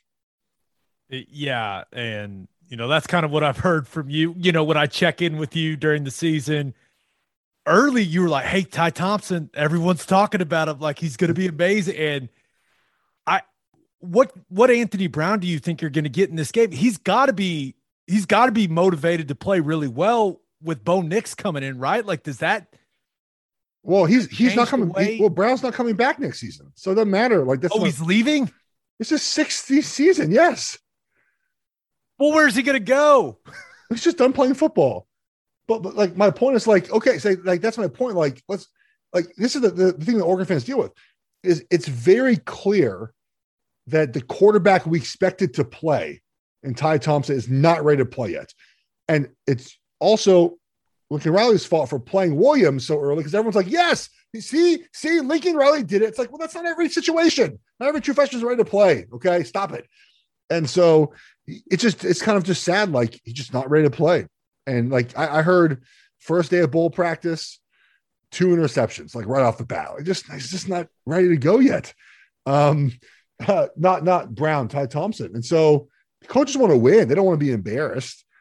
Yeah, and you know, that's kind of what I've heard from you. You know, when I check in with you during the season, early you were like, hey, Ty Thompson, everyone's talking about him like he's going to be amazing. And I, what, what Anthony Brown do you think you're going to get in this game? He's got to be, he's got to be motivated to play really well with Bo Nix coming in, right? Like, does that? Well, he's, he's not coming. He, well, Brown's not coming back next season. So it doesn't matter. Like, that's oh, not, he's leaving. It's his sixth season. Yes. Well, where's he going to go? He's just done playing football. But, but like, my point is like, okay, say so like, that's my point. Like, let's like, this is the, the, the thing that Oregon fans deal with is it's very clear that the quarterback we expected to play in Ty Thompson is not ready to play yet. And it's also Lincoln Riley's fault for playing Williams so early, because everyone's like, yes, see, see, Lincoln Riley did it. It's like, well, that's not every situation. Not every true freshman is ready to play. Okay, stop it. And so it's just, it's kind of just sad. Like, he's just not ready to play. And like, I, I heard first day of bowl practice, two interceptions, like right off the bat. Like, just, he's just not ready to go yet. Um, uh, not, not Brown, Ty Thompson. And so coaches want to win. They don't want to be embarrassed.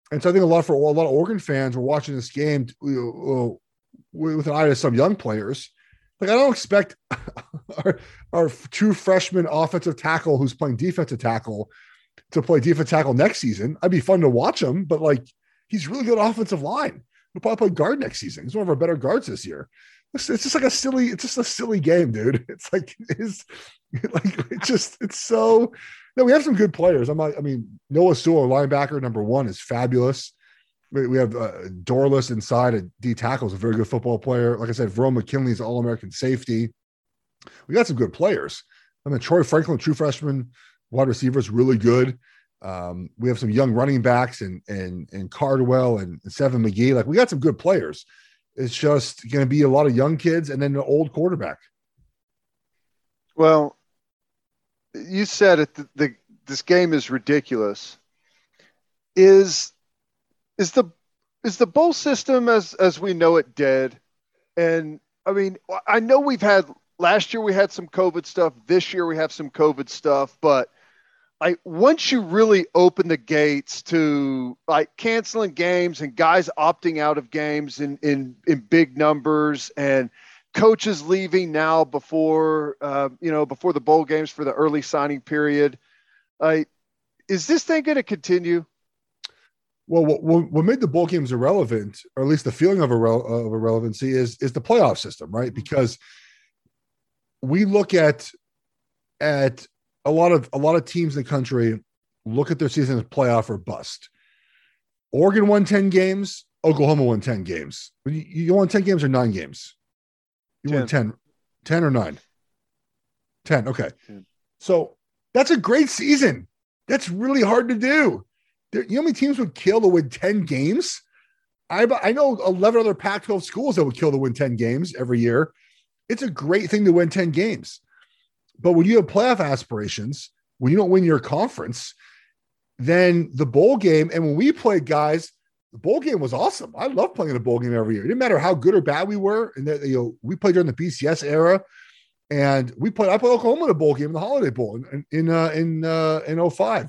And so I think a lot for a lot of Oregon fans were watching this game you know, with an eye to some young players. Like, I don't expect our, our true freshman offensive tackle who's playing defensive tackle to play defensive tackle next season. I'd be fun to watch him, but like, he's really good offensive line. He'll probably play guard next season. He's one of our better guards this year. It's, it's just like a silly, it's just a silly game, dude. It's like, it's like, it's just, it's so, no, we have some good players. I'm not, I mean, Noah Sewell, linebacker number one, is fabulous. We, we have uh, Dorless inside at D tackle is a very good football player. Like I said, Verone McKinley is All-American safety. We got some good players. I mean, Troy Franklin, true freshman wide receiver, is really good. Um, we have some young running backs and and and Cardwell and, and Seven McGee. Like, we got some good players. It's just going to be a lot of young kids and then an old quarterback. Well, you said it. The, the this game is ridiculous. Is is the is the bowl system as as we know it dead? And I mean, I know we've had last year we had some COVID stuff. This year we have some COVID stuff, but like, once you really open the gates to like canceling games and guys opting out of games in in, in big numbers and coaches leaving now before uh, you know before the bowl games for the early signing period, uh, is this thing going to continue? Well, what, what made the bowl games irrelevant, or at least the feeling of, irre- of irrelevancy, is is the playoff system, right? Because we look at at a lot of a lot of teams in the country look at their season as playoff or bust. Oregon won ten games. Oklahoma won ten games. You, you won ten games or nine games? You ten. won ten. ten or nine? ten. Okay. ten. So that's a great season. That's really hard to do. There, you know how many teams would kill to win ten games? I, I know eleven other Pac twelve schools that would kill to win ten games every year. It's a great thing to win ten games. But when you have playoff aspirations, when you don't win your conference, then the bowl game, and when we played, guys, the bowl game was awesome. I love playing a bowl game every year. It didn't matter how good or bad we were. And that, you know, we played during the B C S era, and we played. I played Oklahoma in a bowl game in the Holiday Bowl in in uh, in uh, in oh five,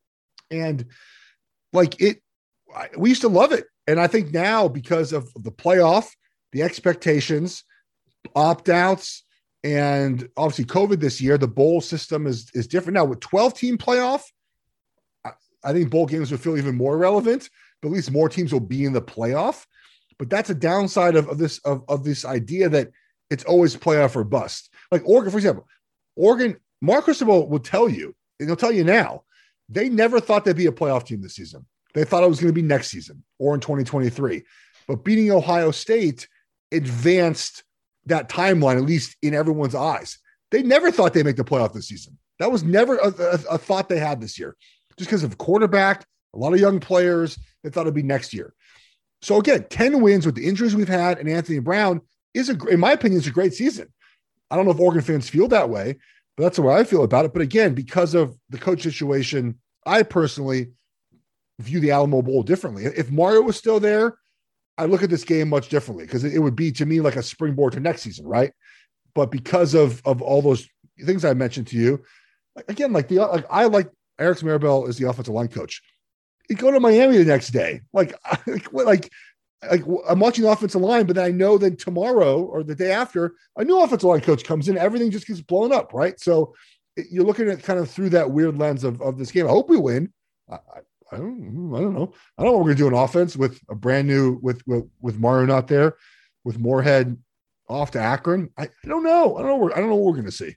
and like it, I, we used to love it. And I think now, because of the playoff, the expectations, opt-outs, and obviously COVID this year, the bowl system is is different now with twelve team playoff. I, I think bowl games would feel even more relevant, but at least more teams will be in the playoff. But that's a downside of, of this of, of this idea that it's always playoff or bust. Like Oregon, for example, Oregon, Mark Cristobal will tell you, and he'll tell you now, they never thought they'd be a playoff team this season. They thought it was going to be next season or in twenty twenty-three. But beating Ohio State advanced that timeline, at least in everyone's eyes. They never thought they'd make the playoff this season. That was never a, a, a thought they had this year. Just because of quarterback, a lot of young players, they thought it'd be next year. So again, ten wins with the injuries we've had and Anthony Brown is, a, in my opinion, is a great season. I don't know if Oregon fans feel that way, but that's the way I feel about it. But again, because of the coach situation, I personally view the Alamo Bowl differently. If Mario was still there, I look at this game much differently because it would be, to me, like a springboard to next season, right? But because of of all those things I mentioned to you, again, like the like I like Eric Maribel is the offensive line coach. You go to Miami the next day, like like like, like I'm watching the offensive line, but then I know that tomorrow or the day after, a new offensive line coach comes in, everything just gets blown up, right? So you're looking at kind of through that weird lens of of this game. I hope we win. I, I don't, I don't know. I don't know what we're going to do in offense with a brand new, with, with, with Mario not there, with Moorhead off to Akron. I, I don't know. I don't know. Where, I don't know what we're going to see.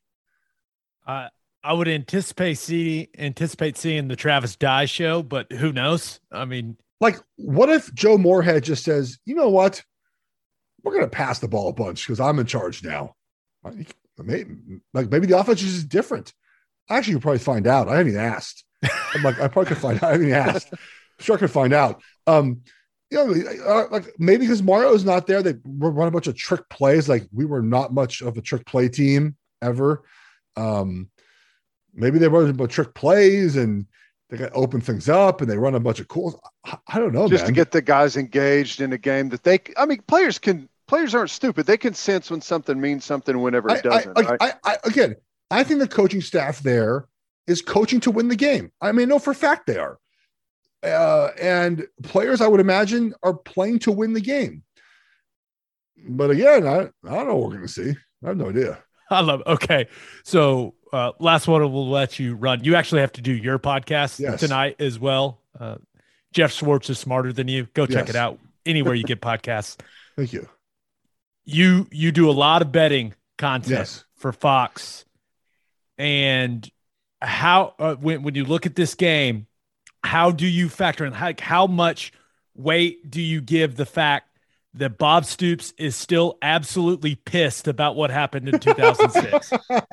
Uh, I would anticipate see anticipate seeing the Travis Dye show, but who knows? I mean, like, what if Joe Moorhead just says, you know what? We're going to pass the ball a bunch because I'm in charge now. Maybe, like maybe the offense is just different. Actually, you'll probably find out. I haven't even asked. I'm like, I probably could find out. I haven't even asked. Sure, I could find out. Um, you know, like maybe because Mario's not there, they run a bunch of trick plays. Like we were not much of a trick play team ever. Um, maybe they run a bunch of trick plays and they got open things up and they run a bunch of cool. I, I don't know, just man. to get the guys engaged in a game that they. I mean, players can. Players aren't stupid. They can sense when something means something whenever it doesn't. I, I, right? I, I, again, I think the coaching staff there is coaching to win the game. I mean, no, for a fact they are. Uh, and players, I would imagine, are playing to win the game. But again, I, I don't know what we're going to see. I have no idea. I love it. Okay. So uh, last one, we'll let you run. You actually have to do your podcast yes. tonight as well. Uh, Jeff Schwartz is smarter than you. Go check yes. it out anywhere you get podcasts. Thank you. You you do a lot of betting content yes. for Fox. And how uh, when, when you look at this game, how do you factor in how, how much weight do you give the fact that Bob Stoops is still absolutely pissed about what happened in two thousand six?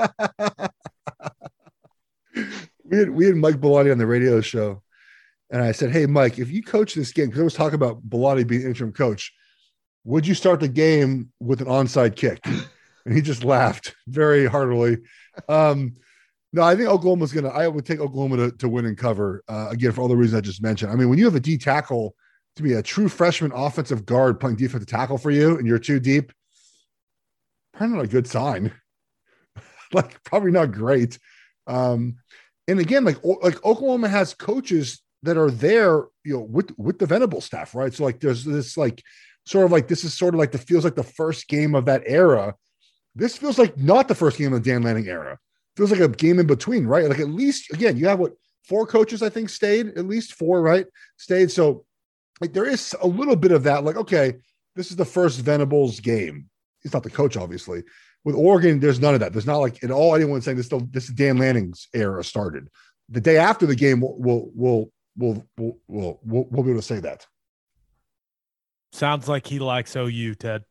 we had we had Mike Bellotti on the radio show, and I said, "Hey, Mike, if you coach this game, because I was talking about Bellotti being interim coach, would you start the game with an onside kick?" And he just laughed very heartily. Um, no, I think Oklahoma's going to – I would take Oklahoma to, to win and cover, uh, again, for all the reasons I just mentioned. I mean, when you have a D tackle – to be a true freshman offensive guard playing defensive tackle for you and you're too deep, probably not a good sign. Like, probably not great. Um, and again, like, like Oklahoma has coaches that are there, you know, with, with the Venable staff, right? So like, there's this like, sort of like, this is sort of like the, feels like the first game of that era. This feels like not the first game of the Dan Lanning era. Feels like a game in between, right? Like, at least, again, you have what, four coaches, I think, stayed, at least four, right? Stayed. So, like, there is a little bit of that, like, okay, this is the first Venables game. He's not the coach, obviously. With Oregon, there's none of that. There's not like at all anyone saying this. Still, this is Dan Lanning's era started. The day after the game, we'll we'll we'll we'll we'll we'll, we'll, we'll be able to say that. Sounds like he likes O U, Ted.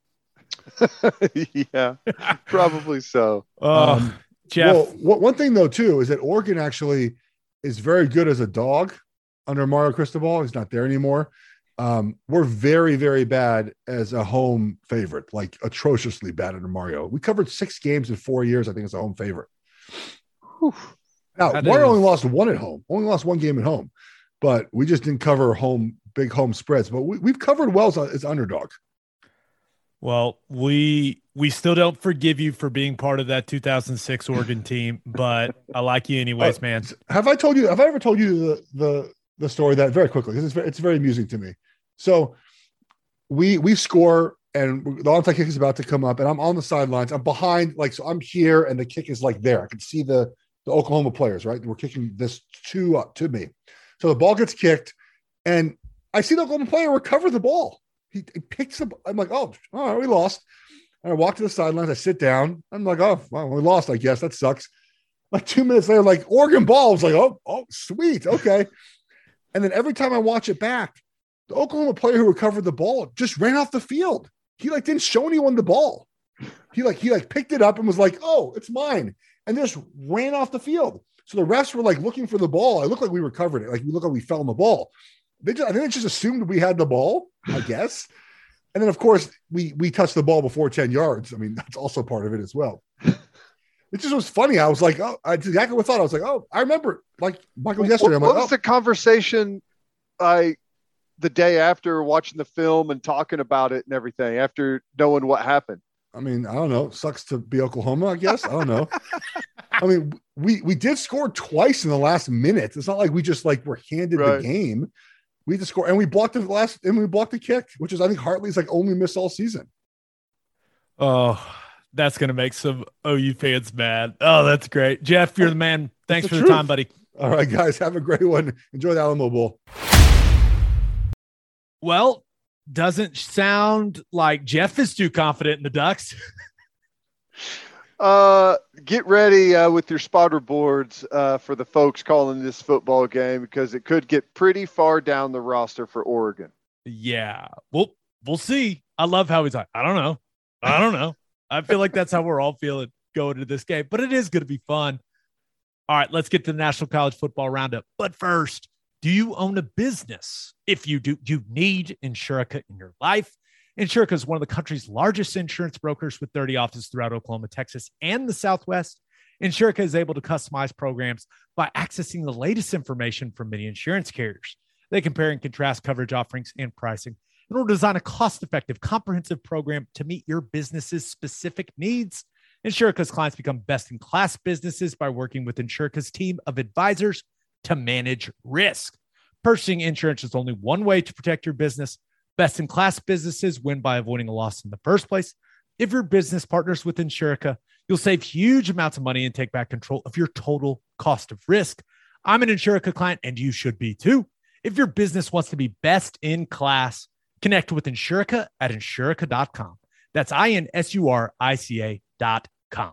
Yeah, probably so. Oh, um, Jeff. Well, one thing though too is that Oregon actually is very good as a dog. Under Mario Cristobal, he's not there anymore. Um, we're very, very bad as a home favorite, like atrociously bad under Mario. We covered six games in four years, I think, as a home favorite. Whew. Now, That Mario is... only lost one at home, only lost one game at home, but we just didn't cover home, big home spreads. But we, we've covered well as, as underdog. Well, we we still don't forgive you for being part of that two thousand six Oregon team, but I like you anyways, uh, man. Have I told you? Have I ever told you the the the story that very quickly, because it's very, it's very amusing to me. So we we score and the onside kick is about to come up and I'm on the sidelines. I'm behind, like, so I'm here and the kick is like there. I can see the, the Oklahoma players, right? We're kicking this to, uh, to me. So the ball gets kicked and I see the Oklahoma player recover the ball. He, he picks up. I'm like, oh, all right, we lost. And I walk to the sidelines. I sit down. I'm like, oh, well, we lost, I guess. That sucks. Like two minutes later, like Oregon ball. I was like, oh, oh, sweet. Okay. And then every time I watch it back, the Oklahoma player who recovered the ball just ran off the field. He like didn't show anyone the ball. He like he like picked it up and was like, "Oh, it's mine," and just ran off the field. So the refs were like looking for the ball. I looked like we recovered it. Like we looked like we fell on the ball. They just, I think they just assumed we had the ball, I guess. And then of course we we touched the ball before ten yards. I mean, that's also part of it as well. It just was funny. I was like, oh, I exactly what I thought. I was like, oh, I remember like Michael yesterday. I'm what like, was oh. the conversation I the day after watching the film and talking about it and everything after knowing what happened? I mean, I don't know. Sucks to be Oklahoma, I guess. I don't know. I mean, we we did score twice in the last minute. It's not like we just like were handed Right. the game. We just scored and we blocked the last and we blocked the kick, which is I think Hartley's like only miss all season. Oh, that's going to make some O U fans mad. Oh, that's great. Jeff, you're the man. Thanks the for the truth. time, buddy. All right, guys, have a great one. Enjoy the Alamo Bowl. Well, doesn't sound like Jeff is too confident in the Ducks. Uh, get ready uh, with your spotter boards uh, for the folks calling this football game because it could get pretty far down the roster for Oregon. Yeah. Well, we'll see. I love how he's like, I don't know. I don't know. I feel like that's how we're all feeling going to this game, but it is going to be fun. All right, let's get to the National College Football Roundup. But first, do you own a business? If you do, you need Insurica in your life. Insurica is one of the country's largest insurance brokers with thirty offices throughout Oklahoma, Texas, and the Southwest. Insurica is able to customize programs by accessing the latest information from many insurance carriers. They compare and contrast coverage offerings and pricing in order to design a cost-effective, comprehensive program to meet your business's specific needs. Insurica's clients become best-in-class businesses by working with Insurica's team of advisors to manage risk. Purchasing insurance is only one way to protect your business. Best-in-class businesses win by avoiding a loss in the first place. If your business partners with Insurica, you'll save huge amounts of money and take back control of your total cost of risk. I'm an Insurica client, and you should be too. If your business wants to be best in class, connect with Insurica at insurica dot com. That's I N S U R I C A dot com.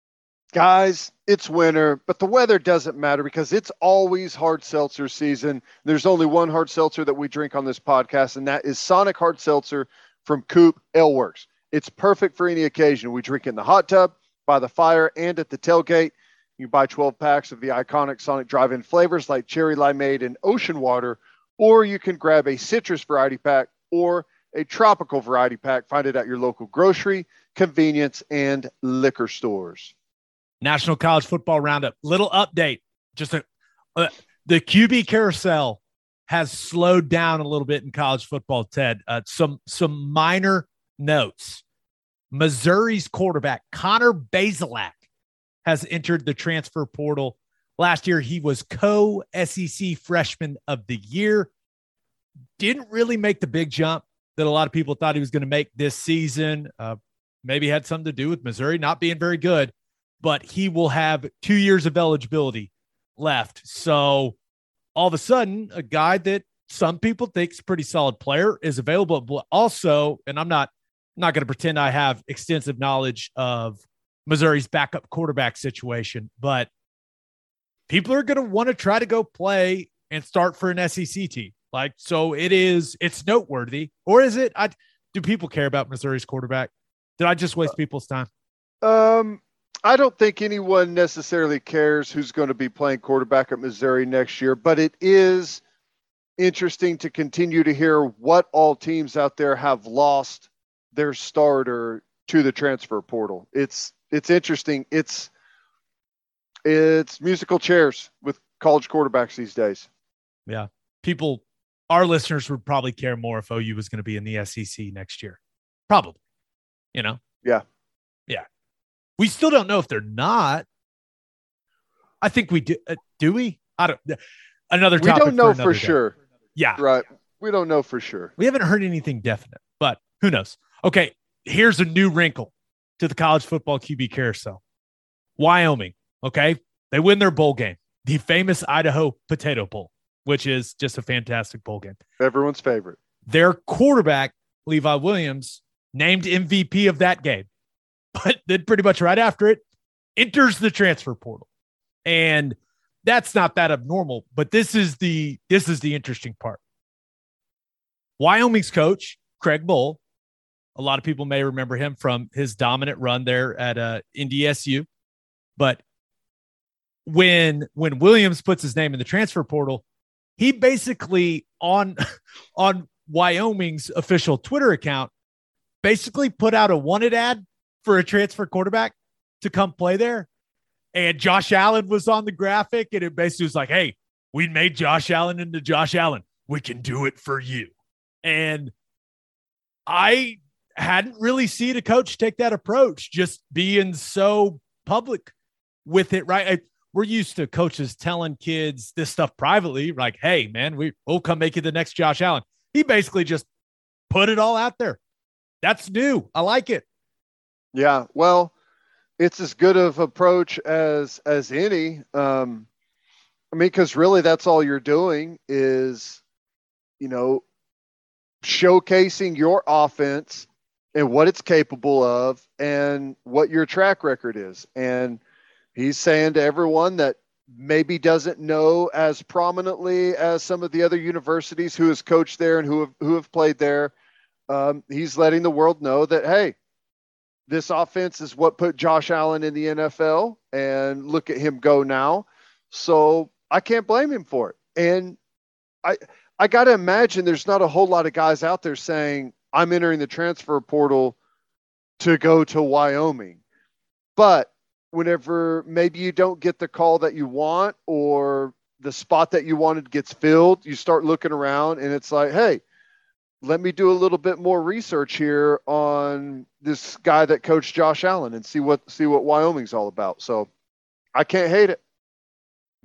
Guys, it's winter, but the weather doesn't matter because it's always hard seltzer season. There's only one hard seltzer that we drink on this podcast, and that is Sonic Hard Seltzer from Coop Ale Works. It's perfect for any occasion. We drink it in the hot tub, by the fire, and at the tailgate. You buy twelve packs of the iconic Sonic drive-in flavors like cherry limeade and ocean water, or you can grab a citrus variety pack or a tropical variety pack. Find it at your local grocery, convenience, and liquor stores. National College Football Roundup. Little update. Just a, uh, the Q B carousel has slowed down a little bit in college football, Ted. Uh, some, some minor notes. Missouri's quarterback, Connor Bazelak, has entered the transfer portal. Last year, he was co-S E C Freshman of the Year. Didn't really make the big jump that a lot of people thought he was going to make this season. Uh, maybe had something to do with Missouri not being very good, but he will have two years of eligibility left. So all of a sudden, a guy that some people think is a pretty solid player is available. But also, and I'm not, not going to pretend I have extensive knowledge of Missouri's backup quarterback situation, but people are going to want to try to go play and start for an S E C team. Like, so it is, it's noteworthy. Or is it, I, do people care about Missouri's quarterback? Did I just waste people's time? Um, I don't think anyone necessarily cares who's going to be playing quarterback at Missouri next year, but it is interesting to continue to hear what all teams out there have lost their starter to the transfer portal. It's, it's interesting. It's, it's musical chairs with college quarterbacks these days. Yeah. People, our listeners would probably care more if O U was going to be in the S E C next year. Probably, you know? Yeah. Yeah. We still don't know if they're not. I think we do. Uh, do we? I don't, another topic. We don't know for, for day. sure. Yeah. Right. We don't know for sure. We haven't heard anything definite, but who knows? Okay. Here's a new wrinkle to the college football Q B carousel. Wyoming. Okay. They win their bowl game, the famous Idaho Potato Bowl, which is just a fantastic bowl game. Everyone's favorite. Their quarterback, Levi Williams, named M V P of that game, but then pretty much right after it, enters the transfer portal. And that's not that abnormal, but this is the, this is the interesting part. Wyoming's coach, Craig Bohl, a lot of people may remember him from his dominant run there at uh, N D S U. But when when Williams puts his name in the transfer portal, he basically on on Wyoming's official Twitter account basically put out a wanted ad for a transfer quarterback to come play there. And Josh Allen was on the graphic, and it basically was like, hey, we made Josh Allen into Josh Allen. We can do it for you. And I hadn't really seen a coach take that approach, just being so public with it, right? I, we're used to coaches telling kids this stuff privately, like, hey, man, we, we'll come make you the next Josh Allen. He basically just put it all out there. That's new. I like it. Yeah, well, it's as good of approach as as any. Um, I mean, because really that's all you're doing is, you know, showcasing your offense and what it's capable of and what your track record is. And he's saying to everyone that maybe doesn't know as prominently as some of the other universities who has coached there and who have, who have played there. Um, he's letting the world know that, hey, this offense is what put Josh Allen in the N F L, and look at him go now. So I can't blame him for it. And I, I got to imagine there's not a whole lot of guys out there saying, I'm entering the transfer portal to go to Wyoming. But whenever maybe you don't get the call that you want, or the spot that you wanted gets filled, you start looking around and it's like, hey, let me do a little bit more research here on this guy that coached Josh Allen and see what, see what Wyoming's all about. So I can't hate it.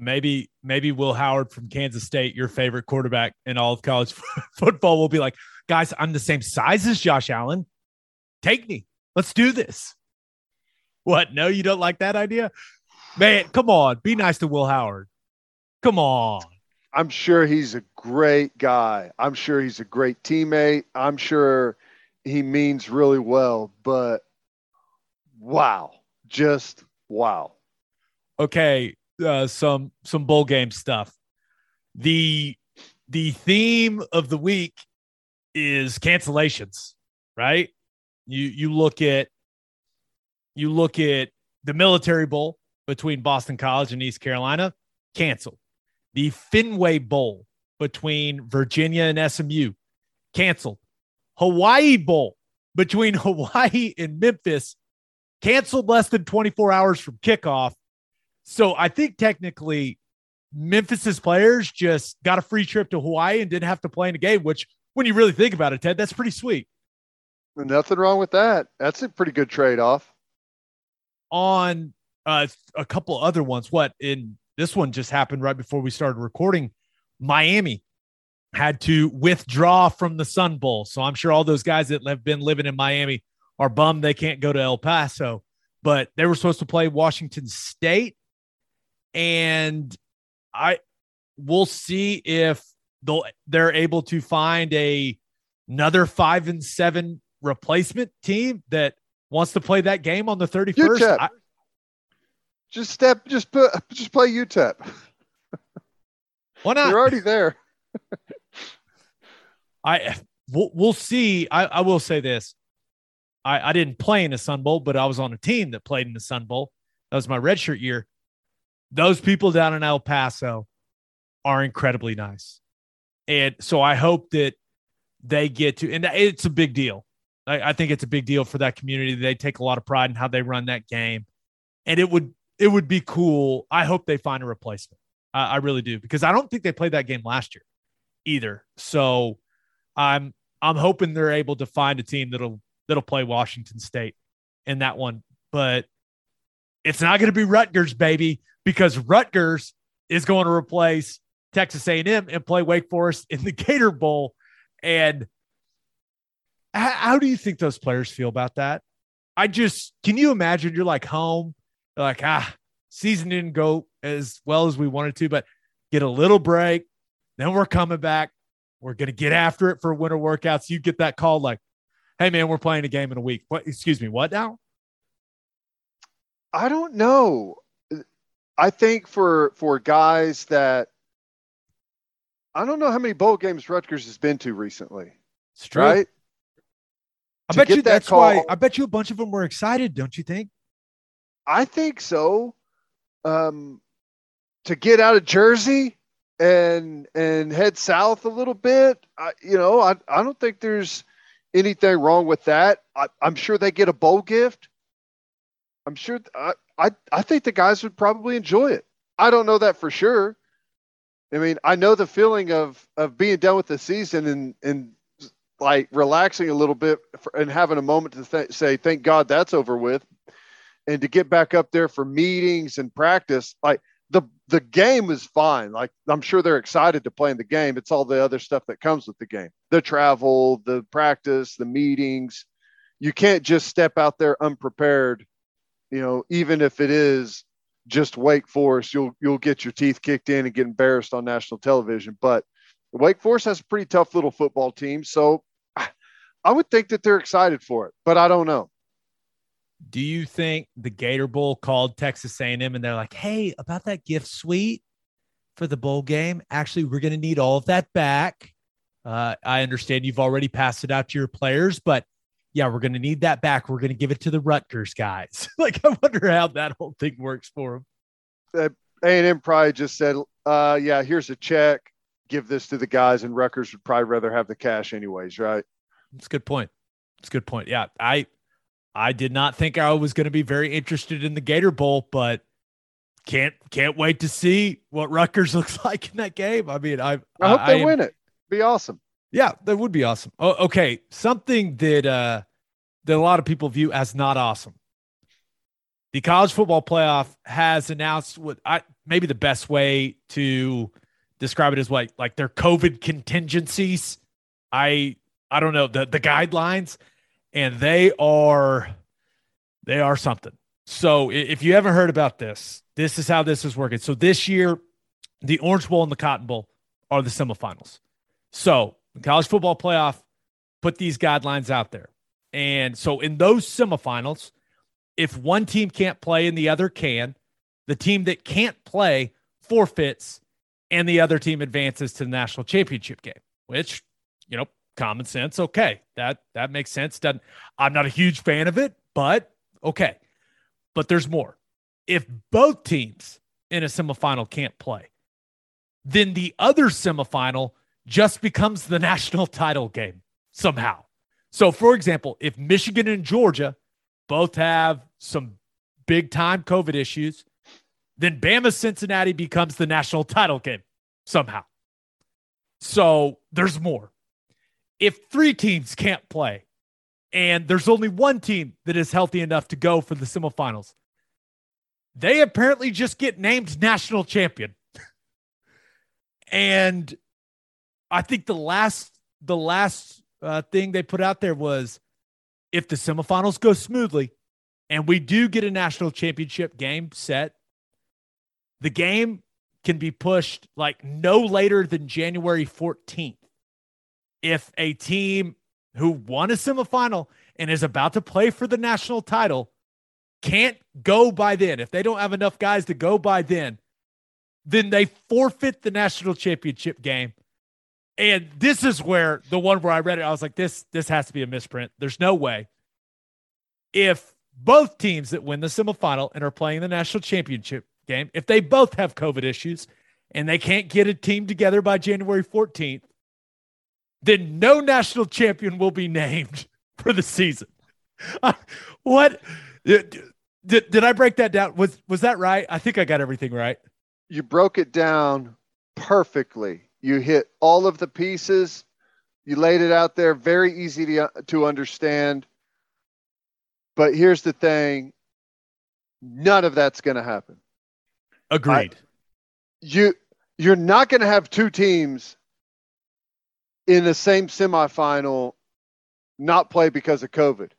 maybe maybe Will Howard from Kansas State, your favorite quarterback in all of college football, will be like, guys, I'm the same size as Josh Allen. Take me. Let's do this. What? No, you don't like that idea? Man, come on. Be nice to Will Howard. Come on. I'm sure he's a great guy. I'm sure he's a great teammate. I'm sure he means really well, but wow. Just wow. Okay, uh, some some bowl game stuff. The the theme of the week is cancellations, right? You you look at you look at the Military Bowl between Boston College and East Carolina, canceled. The Fenway Bowl between Virginia and S M U, canceled. Hawaii Bowl between Hawaii and Memphis, canceled less than twenty-four hours from kickoff. So I think technically Memphis's players just got a free trip to Hawaii and didn't have to play in the game, which when you really think about it, Ted, that's pretty sweet. Nothing wrong with that. That's a pretty good trade-off. On uh, a couple other ones, what in this one just happened right before we started recording. Miami had to withdraw from the Sun Bowl. So I'm sure all those guys that have been living in Miami are bummed they can't go to El Paso, but they were supposed to play Washington State. And I will see if they'll, they're able to find a another five and seven replacement team that wants to play that game on the thirty-first. I, just step, just put, just play U T E P. Why not? You're already there. I we'll, we'll see. I, I will say this. I, I didn't play in the Sun Bowl, but I was on a team that played in the Sun Bowl. That was my redshirt year. Those people down in El Paso are incredibly nice. And so I hope that they get to, and it's a big deal. I, I think it's a big deal for that community. They take a lot of pride in how they run that game. And it would, it would be cool. I hope they find a replacement. I, I really do, because I don't think they played that game last year either. So I'm, I'm hoping they're able to find a team that'll, that'll play Washington State in that one, but it's not going to be Rutgers, baby, because Rutgers is going to replace Texas A and M and play Wake Forest in the Gator Bowl. And how, how do you think those players feel about that? I just, can you imagine you're like home, you're like, ah, season didn't go as well as we wanted to, but get a little break. Then we're coming back. We're going to get after it for winter workouts. You get that call like, hey man, we're playing a game in a week. What, excuse me, what now? I don't know. I think for for guys that I don't know how many bowl games Rutgers has been to recently. It's true. Right? I To bet get you that that's call- why I bet you a bunch of them were excited, don't you think? I think so. Um, to get out of Jersey and and head south a little bit, I, you know, I I don't think there's anything wrong with that. I, I'm sure they get a bowl gift. I'm sure. I, I I think the guys would probably enjoy it. I don't know that for sure. I mean, I know the feeling of of being done with the season and and like relaxing a little bit for, and having a moment to th- say, thank God that's over with, and to get back up there for meetings and practice. Like the the game is fine. Like I'm sure they're excited to play in the game. It's all the other stuff that comes with the game: the travel, the practice, the meetings. You can't just step out there unprepared. You know, even if it is just Wake Forest, you'll you'll get your teeth kicked in and get embarrassed on national television. But Wake Forest has a pretty tough little football team, so I would think that they're excited for it, but I don't know. Do you think the Gator Bowl called Texas A and M and they're like, hey, about that gift suite for the bowl game? Actually, we're going to need all of that back. Uh, I understand you've already passed it out to your players, but yeah, we're going to need that back. We're going to give it to the Rutgers guys. Like, I wonder how that whole thing works for them. A and M probably just said, uh, yeah, here's a check. Give this to the guys, and Rutgers would probably rather have the cash anyways, right? It's a good point. It's a good point. Yeah, I I did not think I was going to be very interested in the Gator Bowl, but can't can't wait to see what Rutgers looks like in that game. I mean, I I hope I, they I am, win it. Be awesome. Yeah, that would be awesome. Oh, okay, something that uh, that a lot of people view as not awesome. the college football playoff has announced what I maybe the best way to describe it is like like their COVID contingencies. I I don't know the the guidelines, and they are they are something. So if you haven't heard about this, this is how this is working. So this year, the Orange Bowl and the Cotton Bowl are the semifinals. So the college football playoff put these guidelines out there. And so in those semifinals, if one team can't play and the other can, the team that can't play forfeits and the other team advances to the national championship game, which, you know, common sense. Okay. That, that makes sense. Doesn't, I'm not a huge fan of it, but okay. But there's more. If both teams in a semifinal can't play, then the other semifinal just becomes the national title game somehow. So, for example, if Michigan and Georgia both have some big-time COVID issues, then Bama-Cincinnati becomes the national title game somehow. So, there's more. If three teams can't play and there's only one team that is healthy enough to go for the semifinals, they apparently just get named national champion. And I think the last the last uh, thing they put out there was if the semifinals go smoothly and we do get a national championship game set, the game can be pushed like no later than January fourteenth. If a team who won a semifinal and is about to play for the national title can't go by then, if they don't have enough guys to go by then, then they forfeit the national championship game. And this is where the one where I read it, I was like, this, this has to be a misprint. There's no way. If both teams that win the semifinal and are playing the national championship game, if they both have COVID issues and they can't get a team together by January fourteenth, then no national champion will be named for the season. What? Did, did, did I break that down? Was, was that right? I think I got everything right. You broke it down perfectly. You hit all of the pieces. You laid it out there, very easy to, to understand. But here's the thing. None of that's going to happen. Agreed. I, you, you're not going to have two teams in the same semifinal not play because of COVID.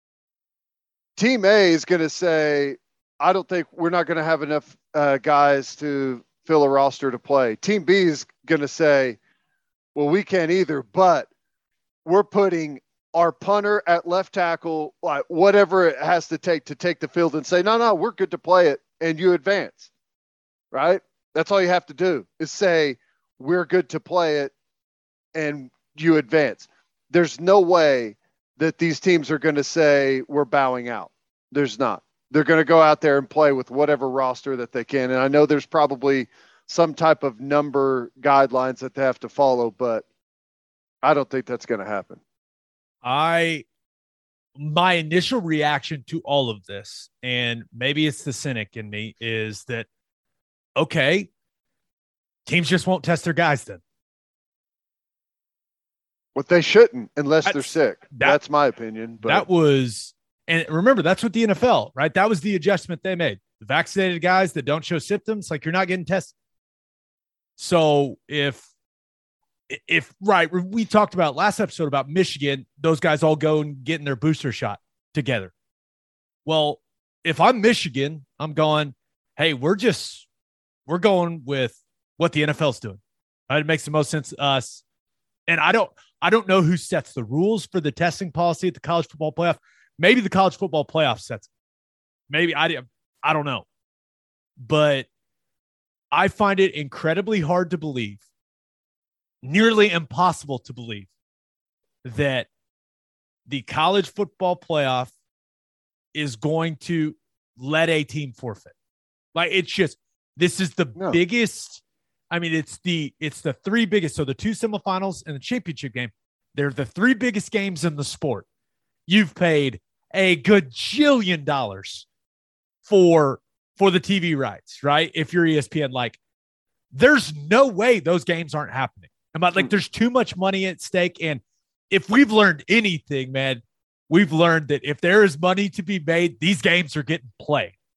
Team A is going to say, I don't think we're not going to have enough uh, guys to fill a roster to play. Team B is going to say, well, we can't either, but we're putting our punter at left tackle, like whatever it has to take to take the field and say, no, no, we're good to play it. And you advance, right? That's all you have to do is say, we're good to play it and you advance. There's no way that these teams are going to say we're bowing out. There's not. They're going to go out there and play with whatever roster that they can. And I know there's probably some type of number guidelines that they have to follow, but I don't think that's going to happen. I, my initial reaction to all of this, and maybe it's the cynic in me, is that, okay, teams just won't test their guys then. What they shouldn't, unless that's, they're sick. That, that's my opinion. But that was, and remember, that's what the N F L, right? That was the adjustment they made. The vaccinated guys that don't show symptoms, like you're not getting tested. So if, if right, we talked about last episode about Michigan, those guys all go and getting their booster shot together. Well, if I'm Michigan, I'm going, hey, we're just, we're going with what the N F L's doing. Right? It makes the most sense to us. And I don't, I don't know who sets the rules for the testing policy at the college football playoff. Maybe the college football playoff sets it. Maybe I, I don't know. But I find it incredibly hard to believe, nearly impossible to believe, that the college football playoff is going to let a team forfeit. Like, it's just, this is the no. biggest. I mean, it's the it's the three biggest. So the two semifinals and the championship game, they're the three biggest games in the sport. You've paid a gajillion dollars for for the T V rights, right? If you're E S P N, like, there's no way those games aren't happening. About like, there's too much money at stake. And if we've learned anything, man, we've learned that if there is money to be made, these games are getting played.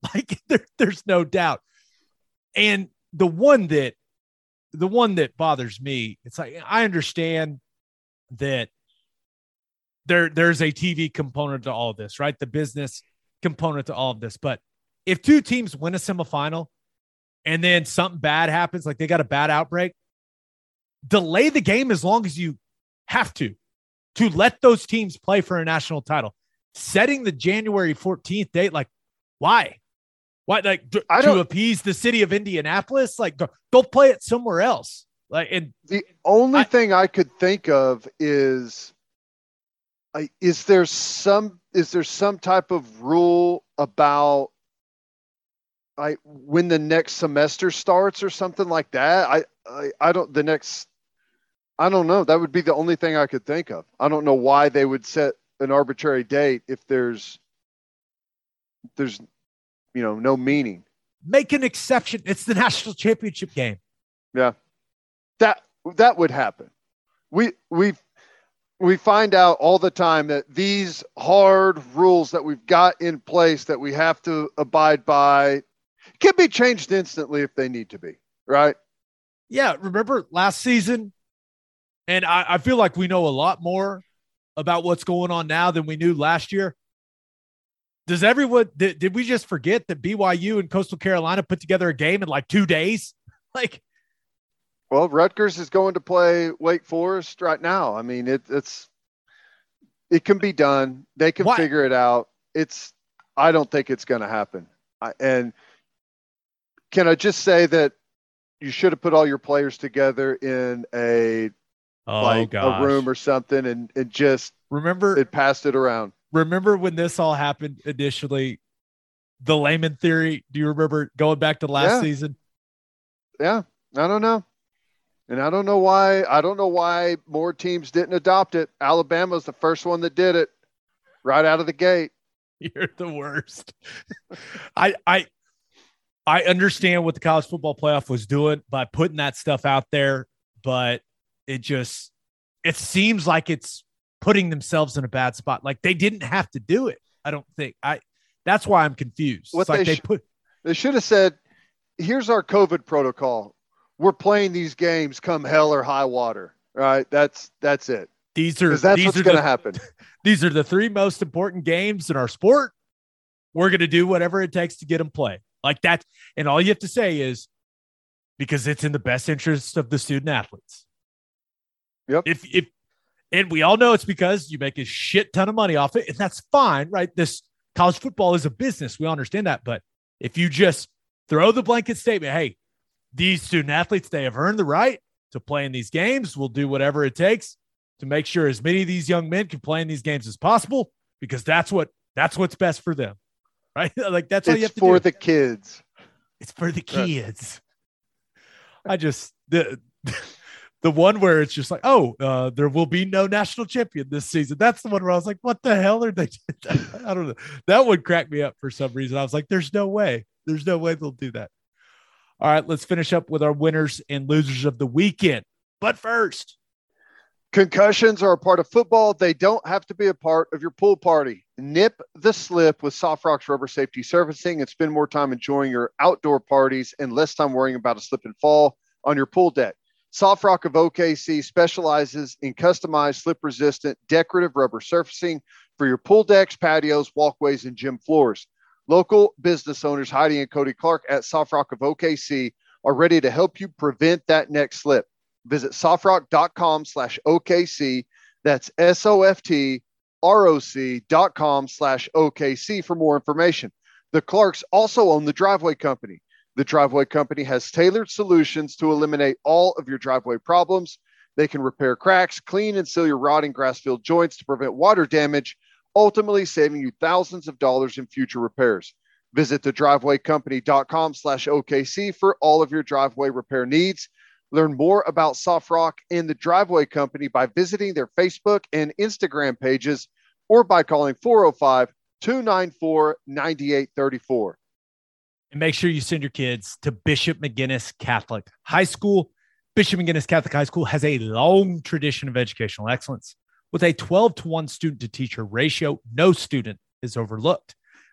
Like there, there's no doubt. And the one that, the one that bothers me, it's like, I understand that there, there's a T V component to all of this, right? The business component to all of this. But if two teams win a semifinal and then something bad happens, like they got a bad outbreak, delay the game as long as you have to, to let those teams play for a national title. Setting the January fourteenth date, like, why? Why, like, d- to appease the city of Indianapolis? Like, go, go play it somewhere else. Like, and the only I, thing I could think of is, I, is there some is there some type of rule about I when the next semester starts or something like that? I, I I don't the next I don't know. That would be the only thing I could think of. I don't know why they would set an arbitrary date if there's there's you know no meaning. Make an exception. It's the national championship game. Yeah, that that would happen. We we we find out all the time that these hard rules that we've got in place that we have to abide by can be changed instantly if they need to be. Right? Yeah. Remember last season, and I, I feel like we know a lot more about what's going on now than we knew last year. Does everyone, did, did we just forget that B Y U and Coastal Carolina put together a game in like two days? Like, well, Rutgers is going to play Wake Forest right now. I mean, it, it's, it can be done. They can why? figure it out. It's, I don't think it's going to happen. I, and can I just say that you should have put all your players together in a, oh, like gosh. a room or something and, and just remember it passed it around. Remember when this all happened initially, the Layman theory? Do you remember going back to last yeah. season? Yeah, I don't know. And I don't know why, I don't know why more teams didn't adopt it. Alabama's the first one that did it right out of the gate. You're the worst. I, I, I understand what the college football playoff was doing by putting that stuff out there, but it just, it seems like it's putting themselves in a bad spot. Like they didn't have to do it. I don't think I, that's why I'm confused. What it's like they, they sh- put, they should have said, here's our COVID protocol. We're playing these games come hell or high water. Right. That's, that's it. These are, that's these what's are going to the, happen. These are the three most important games in our sport. We're going to do whatever it takes to get them play like that. And all you have to say is because it's in the best interest of the student athletes. Yep. If, if, And we all know it's because you make a shit ton of money off it, and that's fine, right? This college football is a business. We understand that. But if you just throw the blanket statement, hey, these student athletes, they have earned the right to play in these games. We'll do whatever it takes to make sure as many of these young men can play in these games as possible because that's what that's what's best for them, right? Like that's all it's you have to for do. the kids. It's for the kids. Right. I just the. The one where it's just like, oh, uh, there will be no national champion this season. That's the one where I was like, what the hell are they doing? I don't know. That would crack me up for some reason. I was like, there's no way. There's no way they'll do that. All right, let's finish up with our winners and losers of the weekend. But first, concussions are a part of football. They don't have to be a part of your pool party. Nip the slip with Soft Rocks Rubber Safety Surfacing and spend more time enjoying your outdoor parties and less time worrying about a slip and fall on your pool deck. Soft Rock of O K C specializes in customized slip-resistant decorative rubber surfacing for your pool decks, patios, walkways, and gym floors. Local business owners Heidi and Cody Clark at Soft Rock of O K C are ready to help you prevent that next slip. Visit softrock.com slash OKC. That's S-O-F-T-R-O-C dot com slash OKC for more information. The Clarks also own the Driveway Company. The Driveway Company has tailored solutions to eliminate all of your driveway problems. They can repair cracks, clean and seal your rotting grass-filled joints to prevent water damage, ultimately saving you thousands of dollars in future repairs. Visit the driveway company dot com slash O K C for all of your driveway repair needs. Learn more about Soft Rock and the Driveway Company by visiting their Facebook and Instagram pages or by calling four oh five, two nine four, nine eight three four. And make sure you send your kids to Bishop McGuinness Catholic High School. Bishop McGuinness Catholic High School has a long tradition of educational excellence. With a twelve to one student to teacher ratio, no student is overlooked.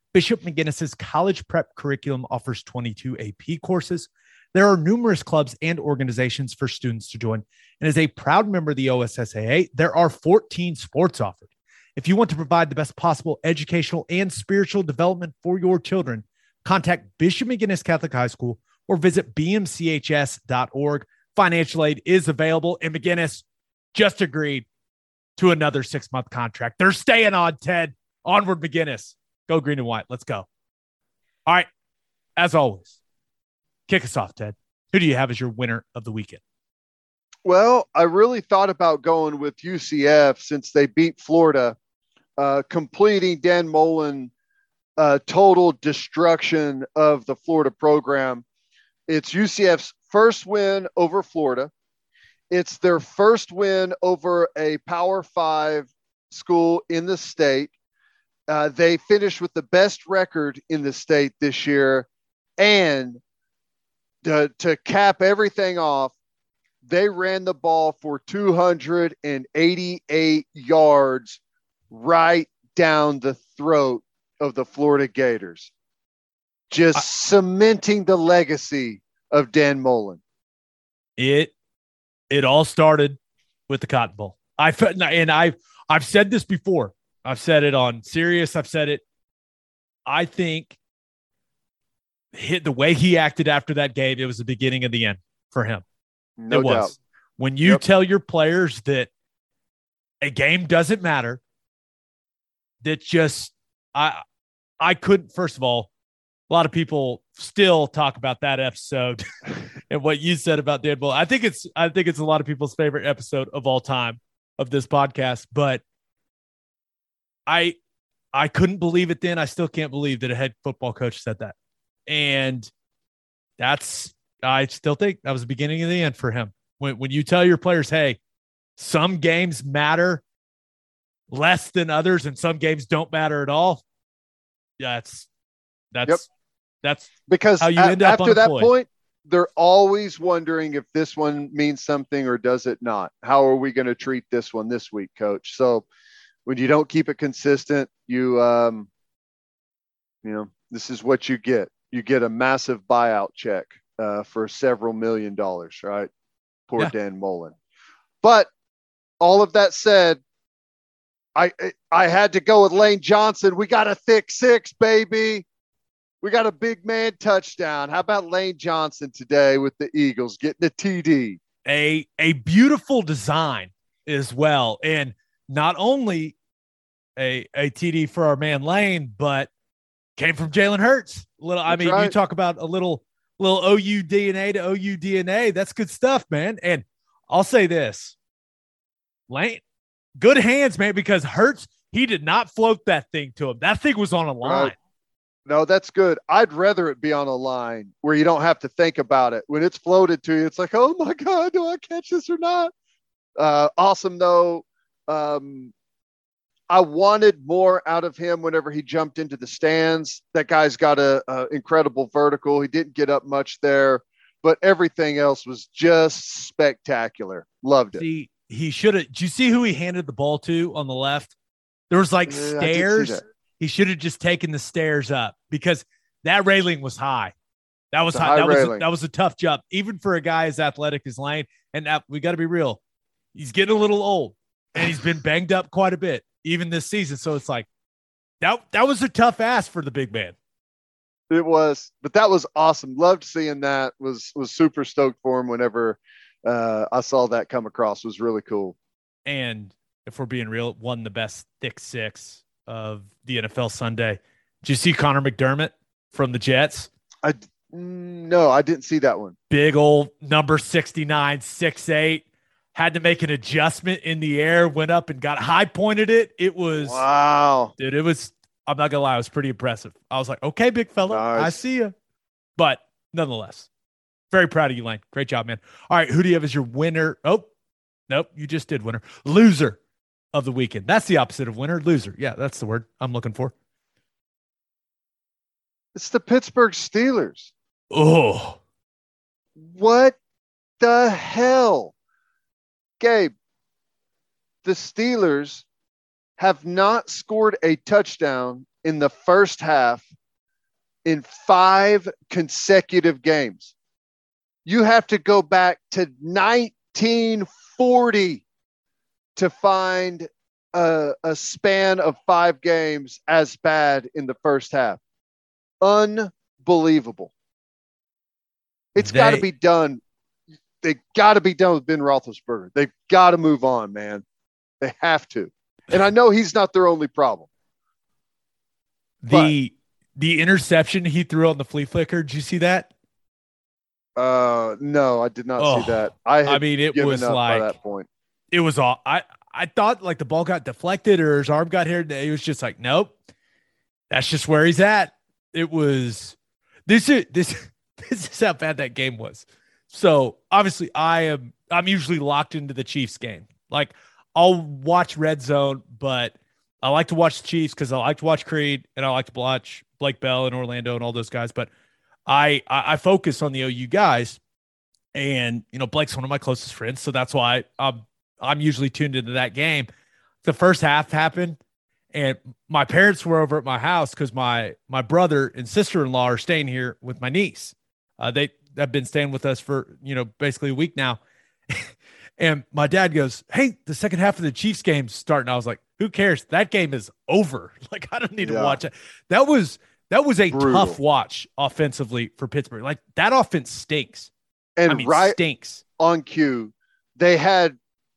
Bishop McGinnis's college prep curriculum offers twenty-two A P courses. There are numerous clubs and organizations for students to join. And as a proud member of the O S S A A, there are fourteen sports offered. If you want to provide the best possible educational and spiritual development for your children, contact Bishop McGinnis Catholic High School or visit b m c h s dot org. Financial aid is available, and McGinnis just agreed to another six-month contract. They're staying on, Ted. Onward, McGinnis. Go green and white. Let's go. All right. As always, kick us off, Ted. Who do you have as your winner of the weekend? Well, I really thought about going with U C F since they beat Florida, uh, completing Dan Mullen uh, total destruction of the Florida program. It's U C F's first win over Florida. It's their first win over a Power Five school in the state. Uh, they finished with the best record in the state this year. And to, to cap everything off, they ran the ball for two hundred eighty-eight yards right down the throat of the Florida Gators, just I, cementing the legacy of Dan Mullen. It it all started with the Cotton Bowl. I and I've I've said this before. I've said it on Sirius. I've said it. I think hit the way he acted after that game, it was the beginning of the end for him. No it was. doubt. When you Yep. tell your players that a game doesn't matter, that just I I couldn't. First of all, a lot of people still talk about that episode and what you said about Dan Mullen. I think it's I think it's a lot of people's favorite episode of all time of this podcast. But I I couldn't believe it then. I still can't believe that a head football coach said that. And that's I still think that was the beginning of the end for him. When when you tell your players, hey, some games matter less than others and some games don't matter at all. Yeah, that's that's Yep. that's Because how you a- end up after that unemployed. point, they're always wondering if this one means something or does it not. How are we going to treat this one this week, coach? So when you don't keep it consistent, you, um, you know, this is what you get. You get a massive buyout check uh, for several million dollars, right? Poor Yeah. Dan Mullen. But all of that said, I I had to go with Lane Johnson. We got a thick six, baby. We got a big man touchdown. How about Lane Johnson today with the Eagles getting a T D? a a beautiful design as well. And not only a a T D for our man Lane, but came from Jalen Hurts. A little, I That's mean, you right. talk about a little little O U D N A to O U D N A. That's good stuff, man. And I'll say this. Lane, good hands, man, because Hurts, he did not float that thing to him. That thing was on a line. Right. No, that's good. I'd rather it be on a line where you don't have to think about it. When it's floated to you, it's like, oh my God, do I catch this or not? Uh, awesome though. Um, I wanted more out of him whenever he jumped into the stands. That guy's got a, a incredible vertical. He didn't get up much there, but everything else was just spectacular. Loved it. See, he should have. Did you see who he handed the ball to on the left? There was like Yeah, I did see stairs. that. He should have just taken the stairs up because that railing was high. That was The high. high That was a, railing. that was a tough jump, even for a guy as athletic as Lane. And that, we got to be real. He's getting a little old, and he's been banged up quite a bit, even this season. So it's like that. That was a tough ask for the big man. It was, but that was awesome. Loved seeing that. Was was super stoked for him whenever uh, I saw that come across. Was really cool. And if we're being real, won the best thick six of the N F L Sunday. Did you see Connor McDermott from the Jets? I no, I didn't see that one. Big old number sixty-nine, six eight, had to make an adjustment in the air, went up and got high pointed it. It was, Wow. dude, it was, I'm not going to lie, it was pretty impressive. I was like, okay, big fella, Nice. I see you. But nonetheless, very proud of you, Lane. Great job, man. All right, who do you have as your winner? Oh, nope, you just did winner. Loser of the weekend. That's the opposite of winner. Loser. Yeah, that's the word I'm looking for. It's the Pittsburgh Steelers. Oh, What the hell? Gabe, the Steelers have not scored a touchdown in the first half in five consecutive games. You have to go back to nineteen forty to find a, a span of five games as bad in the first half. Unbelievable. It's got to They- be done. They got to be done with Ben Roethlisberger. They've got to move on, man. They have to. And I know he's not their only problem. The the interception he threw on the flea flicker, did you see that? Uh, no, I did not Oh, see that. I, had I mean, it given was up like by that point. it was all I I thought like the ball got deflected or his arm got hit. He was just like, nope, that's just where he's at. It was this is this this is how bad that game was. So obviously, I am I'm usually locked into the Chiefs game. Like I'll watch Red Zone, but I like to watch the Chiefs because I like to watch Creed and I like to watch Blake Bell and Orlando and all those guys. But I I, I focus on the O U guys, and you know Blake's one of my closest friends, so that's why I'm I'm usually tuned into that game. The first half happened, and my parents were over at my house because my my brother and sister-in-law are staying here with my niece. Uh, they have been staying with us for you know basically a week now. And my dad goes, "Hey, the second half of the Chiefs game's starting." I was like, "Who cares? That game is over. Like, I don't need Yeah. to watch it." That was that was a Brutal. tough watch offensively for Pittsburgh. Like that offense stinks. And I mean, right stinks. on cue, they had,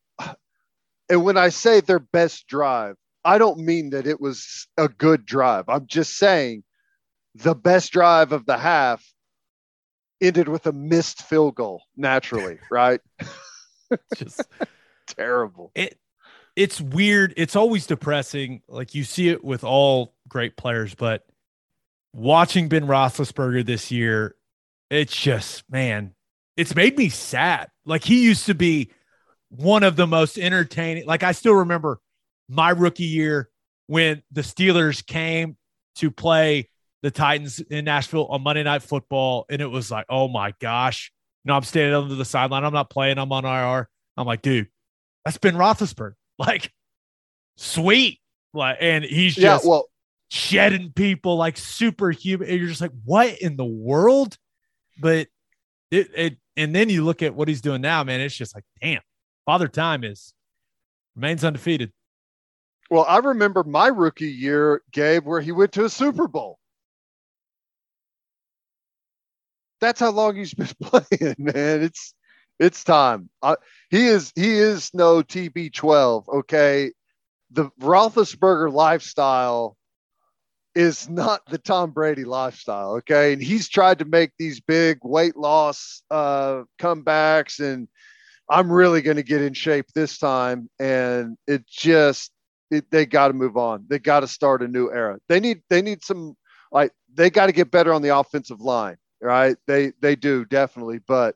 and when I say their best drive, I don't mean that it was a good drive. I'm just saying the best drive of the half ended with a missed field goal naturally, right? Just Terrible. it. It's weird. It's always depressing. Like you see it with all great players, but watching Ben Roethlisberger this year, it's just man, it's made me sad. Like he used to be one of the most entertaining. Like I still remember my rookie year when the Steelers came to play the Titans in Nashville on Monday Night Football, and it was like, oh my gosh, you know, I'm standing under the sideline. I'm not playing. I'm on I R. I'm like, dude, that's Ben Roethlisberger. Like, sweet. Like, and he's Yeah, just well, shedding people like superhuman. And you're just like, what in the world? But it, it, and then you look at what he's doing now, man. It's just like, damn, Father Time is remains undefeated. well, I remember my rookie year, Gabe, where he went to a Super Bowl. That's how long he's been playing, man. It's it's time. Uh, he is he is no T B twelve. Okay, the Roethlisberger lifestyle is not the Tom Brady lifestyle. Okay, and he's tried to make these big weight loss uh, comebacks, and I'm really going to get in shape this time. And it just it, they got to move on. They got to start a new era. They need they need some like they got to get better on the offensive line. Right. They, they do definitely, but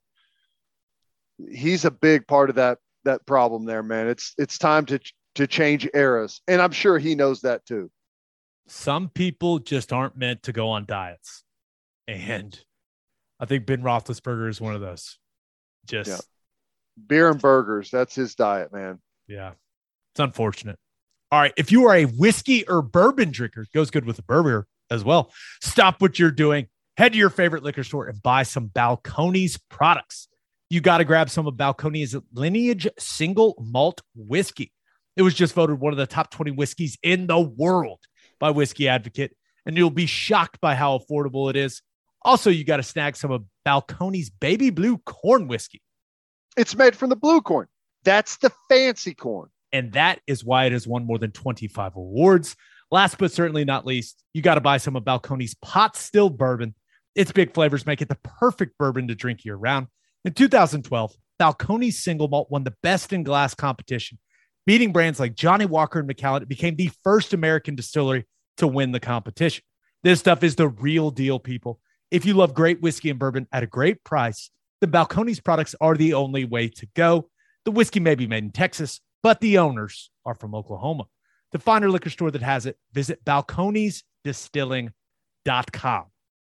he's a big part of that, that problem there, man. It's, it's time to, to change eras. And I'm sure he knows that too. Some people just aren't meant to go on diets. And I think Ben Roethlisberger is one of those. Just, Yeah. Beer and burgers. That's his diet, man. yeah, it's unfortunate. All right. If you are a whiskey or bourbon drinker, goes good with a bourbon as well. Stop what you're doing. Head to your favorite liquor store and buy some Balcones products. You got to grab some of Balcones Lineage Single Malt Whiskey. It was just voted one of the top twenty whiskeys in the world by Whiskey Advocate, and you'll be shocked by how affordable it is. Also, you got to snag some of Balcones Baby Blue Corn Whiskey. It's made from the blue corn. That's the fancy corn. And that is why it has won more than twenty-five awards. Last but certainly not least, you got to buy some of Balcones Pot Still Bourbon. Its big flavors make it the perfect bourbon to drink year round. In two thousand twelve, Balcones Single Malt won the Best in Glass competition, beating brands like Johnny Walker and Macallan. It became the first American distillery to win the competition. This stuff is the real deal, people. If you love great whiskey and bourbon at a great price, the Balcones products are the only way to go. The whiskey may be made in Texas, but the owners are from Oklahoma. To find a liquor store that has it, visit balcones distilling dot com.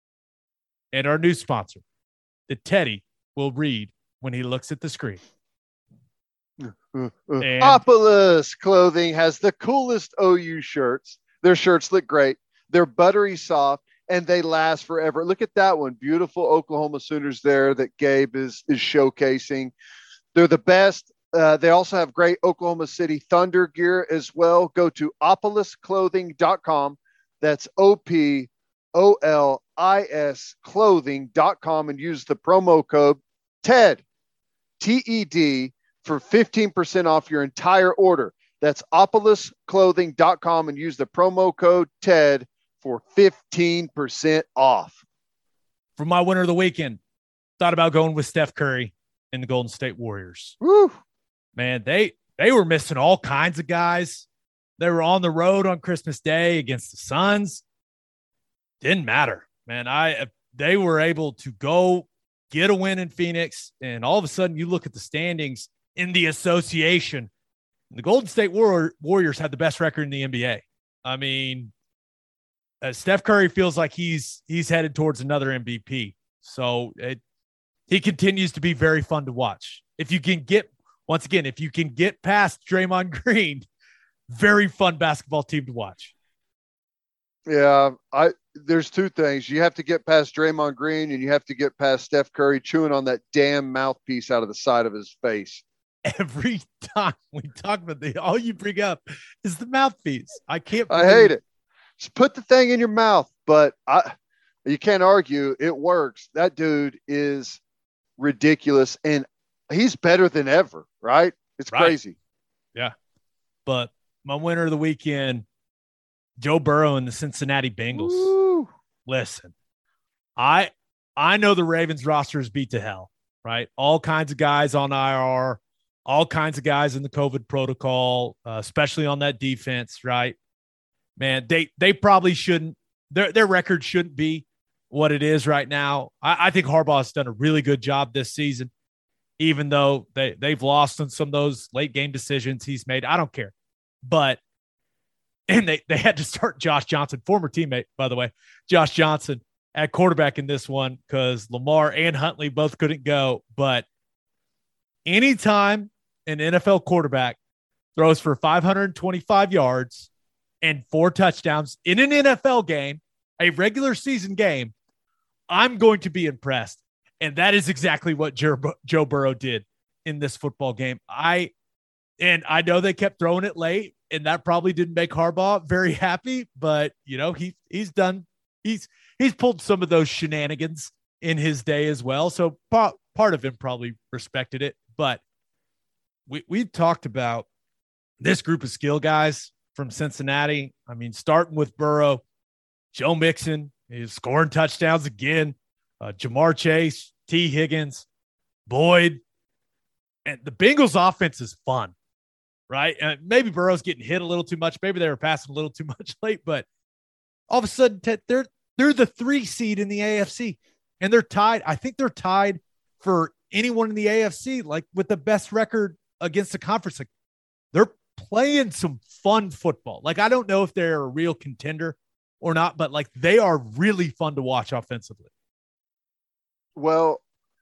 And our new sponsor, that Teddy will read when he looks at the screen. And- Opolis Clothing has the coolest O U shirts. Their shirts look great. They're buttery soft and they last forever. Look at that one. Beautiful Oklahoma Sooners there that Gabe is, is showcasing. They're the best. Uh, they also have great Oklahoma City Thunder gear as well. Go to opolis clothing dot com. That's O P O L I S clothing dot com and use the promo code TED, T E D, for fifteen percent off your entire order. That's opolis clothing dot com and use the promo code TED for fifteen percent off. For my winner of the weekend, thought about going with Steph Curry and the Golden State Warriors. Woo. Man, they they were missing all kinds of guys. They were on the road on Christmas Day against the Suns. Didn't matter, man. I they were able to go get a win in Phoenix, and all of a sudden you look at the standings in the association. The Golden State War- Warriors had the best record in the N B A. I mean, uh, Steph Curry feels like he's he's headed towards another M V P. So it, he continues to be very fun to watch. If you can get Once again, if you can get past Draymond Green, very fun basketball team to watch. Yeah, I there's two things. You have to get past Draymond Green and you have to get past Steph Curry chewing on that damn mouthpiece out of the side of his face. Every time we talk about the, all you bring up is the mouthpiece. I can't. I hate it. Just put the thing in your mouth, but I you can't argue it works. That dude is ridiculous and he's better than ever, right? It's right. crazy. Yeah. But my winner of the weekend, Joe Burrow and the Cincinnati Bengals. Woo. Listen, I I know the Ravens roster is beat to hell, right? All kinds of guys on I R, all kinds of guys in the COVID protocol, uh, especially on that defense, right? Man, they they probably shouldn't, their their record shouldn't be what it is right now. I, I think Harbaugh has done a really good job this season. Even though they, they've lost on some of those late game decisions he's made. I don't care. But, and they, they had to start Josh Johnson, former teammate, by the way, Josh Johnson at quarterback in this one because Lamar and Huntley both couldn't go. But anytime an N F L quarterback throws for five hundred twenty-five yards and four touchdowns in an N F L game, a regular season game, I'm going to be impressed. And that is exactly what Joe, Joe Burrow did in this football game. I and I know they kept throwing it late, and that probably didn't make Harbaugh very happy. But you know, he he's done he's he's pulled some of those shenanigans in his day as well. So part part of him probably respected it. But we we talked about this group of skill guys from Cincinnati. I mean, starting with Burrow, Joe Mixon is scoring touchdowns again. Uh, Jamar Chase, T. Higgins, Boyd, and the Bengals offense is fun, right? And maybe Burrow's getting hit a little too much. Maybe they were passing a little too much late, but all of a sudden they're they're the three seed in the A F C, and they're tied. I think they're tied for anyone in the A F C, like with the best record against the conference. Like, they're playing some fun football. Like, I don't know if they're a real contender or not, but like they are really fun to watch offensively. Well,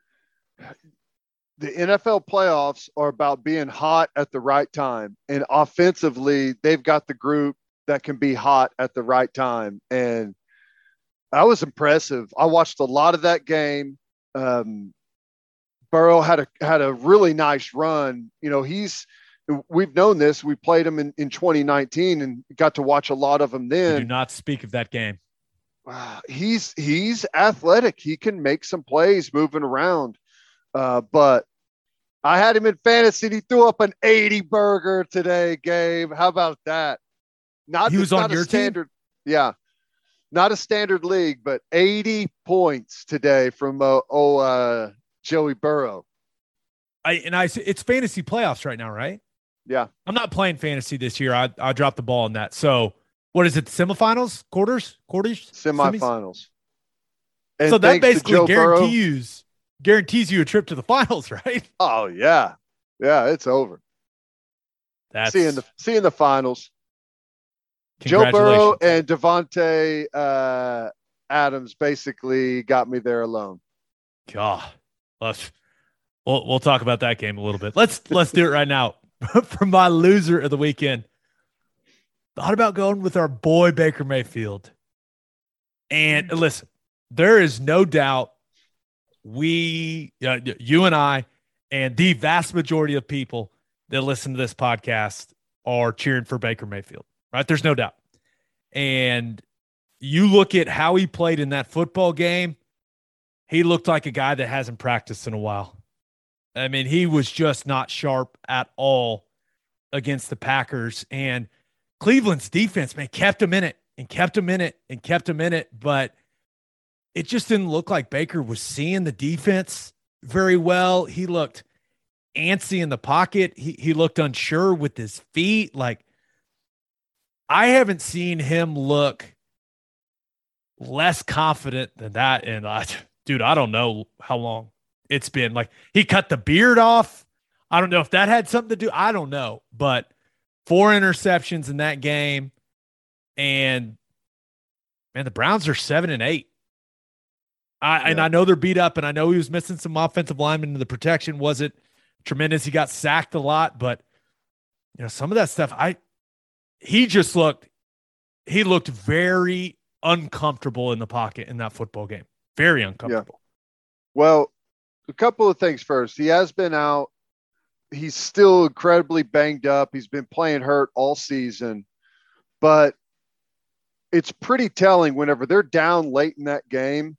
the N F L playoffs are about being hot at the right time. And offensively, they've got the group that can be hot at the right time. And that was impressive. I watched a lot of that game. Um, Burrow had a had a really nice run. You know, he's we've known this. We played him in, in twenty nineteen and got to watch a lot of him then. Do not speak of that game. He's he's athletic. He can make some plays moving around. Uh, but I had him in fantasy and he threw up an eighty burger today, Gabe. How about that? Not he was not on a your standard, team? Yeah. Not a standard league, but eighty points today from uh, oh uh, Joey Burrow. I and I it's fantasy playoffs right now, right? Yeah. I'm not playing fantasy this year. I I dropped the ball on that. So what is it? Semifinals, quarters, quarters, semifinals. And so that basically guarantees guarantees you a trip to the finals, right? Oh yeah, yeah, it's over. That's seeing the seeing the finals. Joe Burrow and Devontae uh, Adams basically got me there alone. God, let's we'll we'll talk about that game a little bit. Let's let's do it right now. For my loser of the weekend, thought about going with our boy Baker Mayfield And listen, there is no doubt we, uh, you and I, and the vast majority of people that listen to this podcast are cheering for Baker Mayfield, right? There's no doubt. And you look at how he played in that football game, he looked like a guy that hasn't practiced in a while. I mean, he was just not sharp at all against the Packers. And Cleveland's defense, man, kept him in it and kept him in it and kept him in it. But it just didn't look like Baker was seeing the defense very well. He looked antsy in the pocket. He he looked unsure with his feet. Like, I haven't seen him look less confident than that. And I, dude, I don't know how long it's been. Like, he cut the beard off. I don't know if that had something to do. I don't know, but four interceptions in that game. And man, the Browns are seven and eight. I, yeah. And I know they're beat up, and I know he was missing some offensive linemen, and the protection wasn't tremendous. He got sacked a lot, but you know, some of that stuff, I, he just looked, he looked very uncomfortable in the pocket in that football game. Very uncomfortable. Yeah. Well, a couple of things first. He has been out. He's still incredibly banged up. He's been playing hurt all season, but it's pretty telling whenever they're down late in that game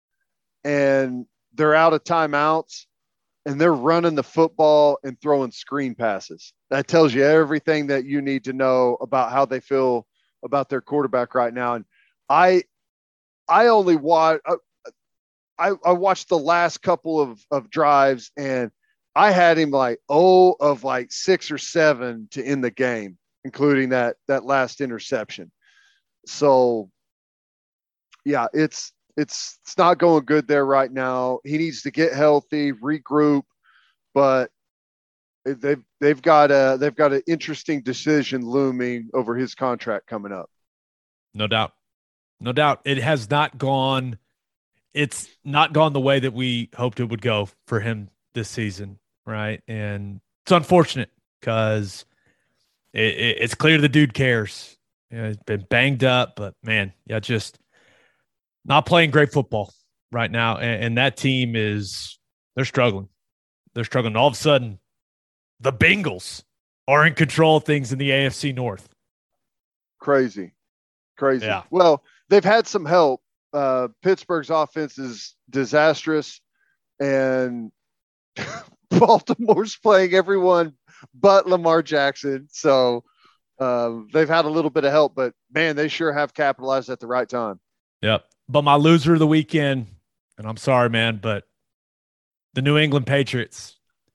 and they're out of timeouts and they're running the football and throwing screen passes. That tells you everything that you need to know about how they feel about their quarterback right now. And I, I only watch, I, I watched the last couple of, of drives, and I had him like, oh, of like six or seven to end the game, including that, that last interception. So yeah, it's, it's, it's not going good there right now. He needs to get healthy, regroup, but they've, they've got a, they've got an interesting decision looming over his contract coming up. No doubt. No doubt. It has not gone. It's not gone the way that we hoped it would go for him this season. Right. And it's unfortunate because it, it, it's clear the dude cares. You know, he's been banged up, but man, yeah, just not playing great football right now. And, and that team is, they're struggling. They're struggling. All of a sudden, the Bengals are in control of things in the A F C North. Crazy. Crazy. Yeah. Well, they've had some help. Uh, Pittsburgh's offense is disastrous, and Baltimore's playing everyone but Lamar Jackson. So uh, they've had a little bit of help, but man, they sure have capitalized at the right time. Yep. But my loser of the weekend, and I'm sorry, man, but the New England Patriots,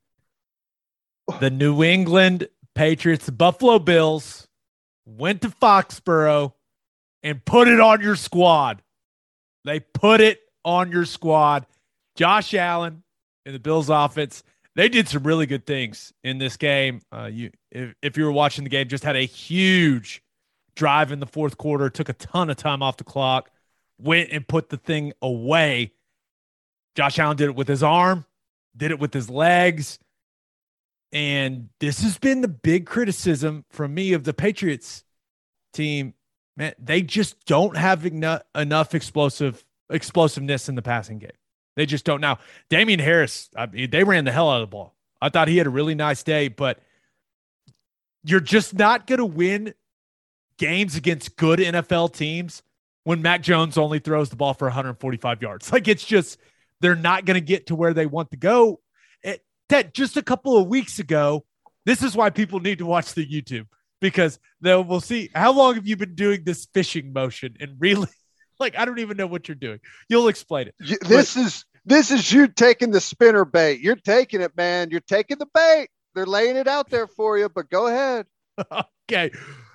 the New England Patriots, the Buffalo Bills went to Foxborough and put it on your squad. They put it on your squad. Josh Allen and the Bills offense, they did some really good things in this game. Uh, you, if, if you were watching the game, just had a huge drive in the fourth quarter, took a ton of time off the clock, went and put the thing away. Josh Allen did it with his arm, did it with his legs. And this has been the big criticism from me of the Patriots team. Man, they just don't have enough, enough explosive explosiveness in the passing game. They just don't. Now, Damian Harris, I mean, they ran the hell out of the ball. I thought he had a really nice day, but you're just not going to win games against good N F L teams when Mac Jones only throws the ball for one hundred forty-five yards. Like, it's just, they're not going to get to where they want to go. It, that just a couple of weeks ago, this is why people need to watch the YouTube, because they will see, how long have you been doing this fishing motion and really, like, I don't even know what you're doing. You'll explain it. This but, is this is you taking the spinner bait. You're taking it, man. You're taking the bait. They're laying it out there for you, but go ahead. Okay.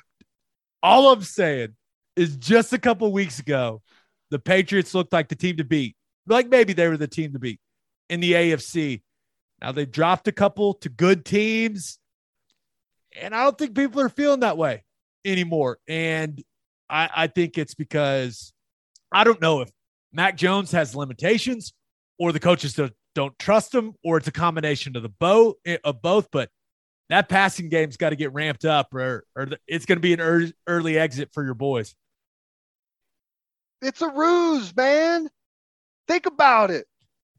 All I'm saying is just a couple of weeks ago, the Patriots looked like the team to beat. Like maybe they were the team to beat in the A F C. Now they've dropped a couple to good teams, and I don't think people are feeling that way anymore. And I, I think it's because I don't know if Mac Jones has limitations or the coaches don't, don't trust him, or it's a combination of the both of both. But that passing game's got to get ramped up, or, or the, it's going to be an early, early exit for your boys. It's a ruse, man. Think about it.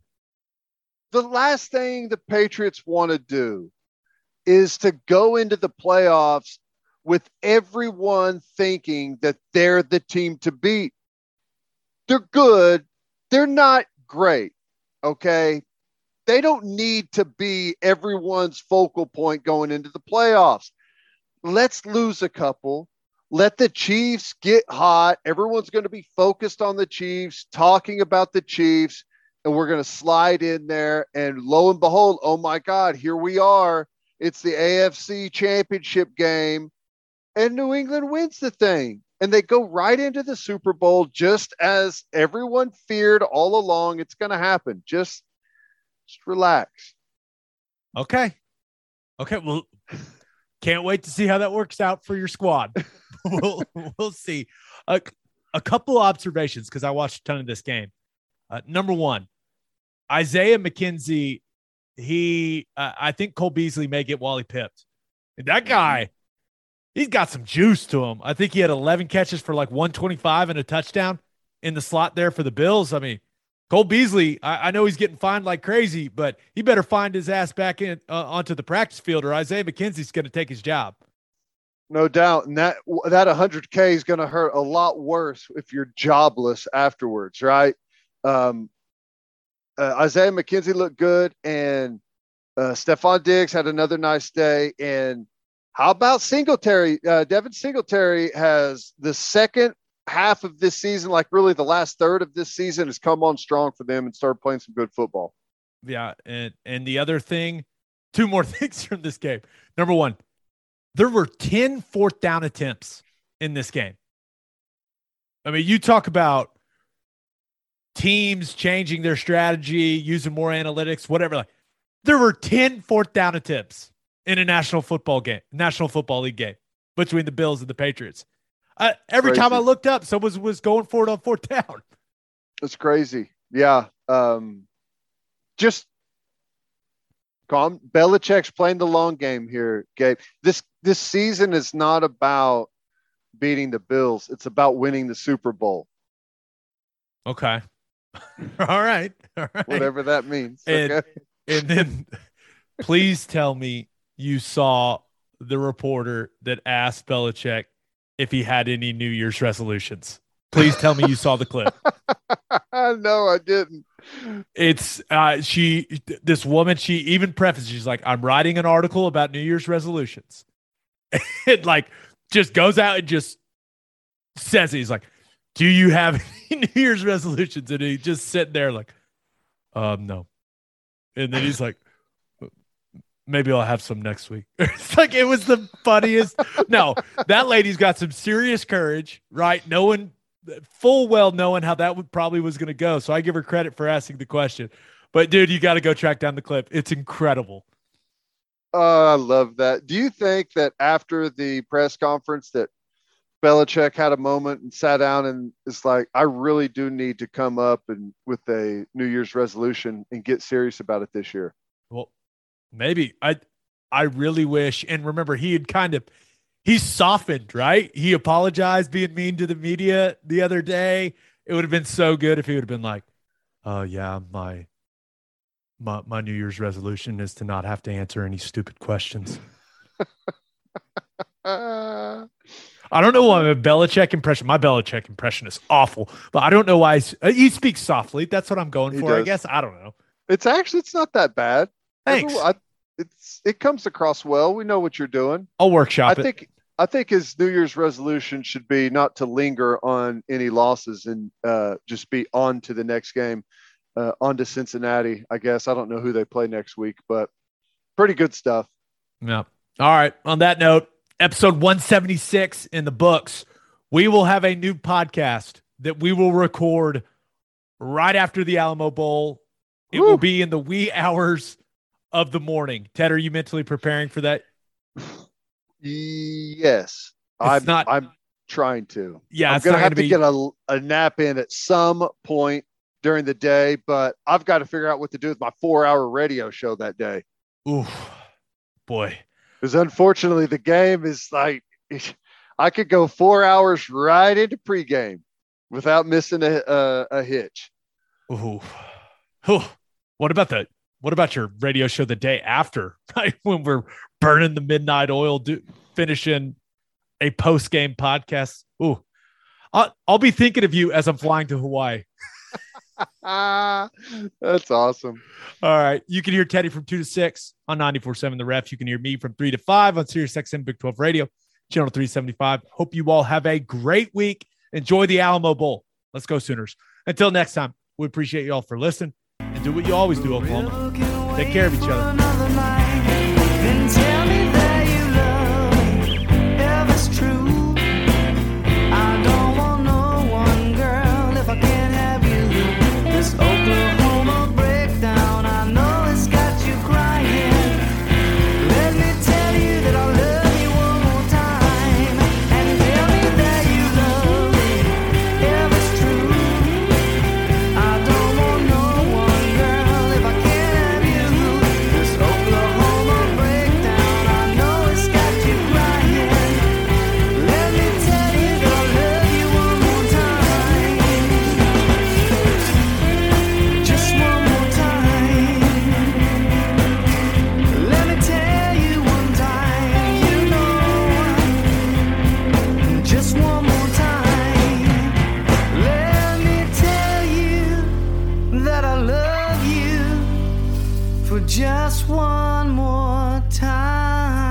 The last thing the Patriots want to do is to go into the playoffs with everyone thinking that they're the team to beat. They're good. They're not great. Okay. They don't need to be everyone's focal point going into the playoffs. Let's lose a couple. Let the Chiefs get hot. Everyone's going to be focused on the Chiefs, talking about the Chiefs, and we're going to slide in there. And lo and behold, oh my God, here we are. It's the A F C Championship game, and New England wins the thing. And they go right into the Super Bowl just as everyone feared all along. It's going to happen. Just, just relax. Okay. Okay. Well, can't wait to see how that works out for your squad. we'll, we'll see. A, a couple observations because I watched a ton of this game. Uh, number one, Isaiah McKenzie, he, uh, I think Cole Beasley may get Wally pipped. And that guy, he's got some juice to him. I think he had eleven catches for like one twenty-five and a touchdown in the slot there for the Bills. I mean, Cole Beasley, I, I know he's getting fined like crazy, but he better find his ass back in uh, onto the practice field or Isaiah McKenzie's going to take his job. No doubt. And that, that one hundred K is going to hurt a lot worse if you're jobless afterwards, right? Um, uh, Isaiah McKenzie looked good, and uh, Stephon Diggs had another nice day. And how about Singletary? Uh, Devin Singletary has the second half of this season, like really the last third of this season, has come on strong for them and started playing some good football. Yeah, and and the other thing, two more things from this game. Number one, there were ten fourth down attempts in this game. I mean, you talk about teams changing their strategy, using more analytics, whatever. Like, there were ten fourth down attempts in a National Football game, National Football League game between the Bills and the Patriots. Uh, every Crazy. time I looked up, someone was, was going for it on fourth down. It's crazy. Yeah. Um, just calm. Belichick's playing the long game here, Gabe. This, this season is not about beating the Bills. It's about winning the Super Bowl. Okay. All right. All right. Whatever that means. And, okay? and then please tell me you saw the reporter that asked Belichick if he had any New Year's resolutions. Please tell me you saw the clip. No, I didn't. It's uh, she, this woman, she even prefaced, she's like, I'm writing an article about New Year's resolutions. It like just goes out and just says it. He's like, do you have any New Year's resolutions? And he just sitting there like, um, no. And then he's like, maybe I'll have some next week. It's like, it was the funniest. No, that lady's got some serious courage, right? Knowing full well knowing how that would probably was going to go. So I give her credit for asking the question. But dude, you got to go track down the clip. It's incredible. Oh, I love that. Do you think that after the press conference that Belichick had a moment and sat down and it's like, I really do need to come up and with a New Year's resolution and get serious about it this year? Well, maybe. I I really wish. And remember, he had kind of he softened, right? He apologized being mean to the media the other day. It would have been so good if he would have been like, oh yeah, my my my New Year's resolution is to not have to answer any stupid questions. Uh, I don't know why my Belichick impression, my Belichick impression is awful, but I don't know why he's, uh, he speaks softly. That's what I'm going He for, I does. guess. I don't know. it's actually, it's not that bad. Thanks. Everyone- I, it's, it comes across well. We know what you're doing. I'll workshop I it. think, I think his New Year's resolution should be not to linger on any losses and uh, just be on to the next game, uh, on to Cincinnati, I guess. I don't know who they play next week, but pretty good stuff. Yeah. All right. On that note, episode one seventy-six in the books. We will have a new podcast that we will record right after the Alamo Bowl. It Woo. will be in the wee hours of the morning. Ted, are you mentally preparing for that? Yes, I'm not- I'm trying to. Yeah, I'm it's gonna not have gonna to be- get a, a nap in at some point during the day, but I've got to figure out what to do with my four hour radio show that day. Ooh, boy. Because unfortunately, the game is like I could go four hours right into pregame. without missing a, a, a hitch. Ooh. Ooh. What about the, what about your radio show the day after, right? When we're burning the midnight oil, do, finishing a post-game podcast. Ooh, I'll, I'll be thinking of you as I'm flying to Hawaii. That's awesome. All right. You can hear Teddy from two to six on ninety-four point seven The Ref. You can hear me from three to five on Sirius X M Big twelve Radio, channel three seventy-five. Hope you all have a great week. Enjoy the Alamo Bowl. Let's go Sooners. Until next time, we appreciate you all for listening and do what you always do, Oklahoma. Take care of each other. Oklahoma breakdown, I know it's got you crying. Let me tell you that I love you one more time, and tell me that you love me, if it's true. I don't want no one, girl, if I can't have you. This Oklahoma breakdown, I know it's got you crying. Let me tell you that I love you one more time. Just one more time. Let me tell you one time, you know. Just one more time. Let me tell you that I love you for just one more time.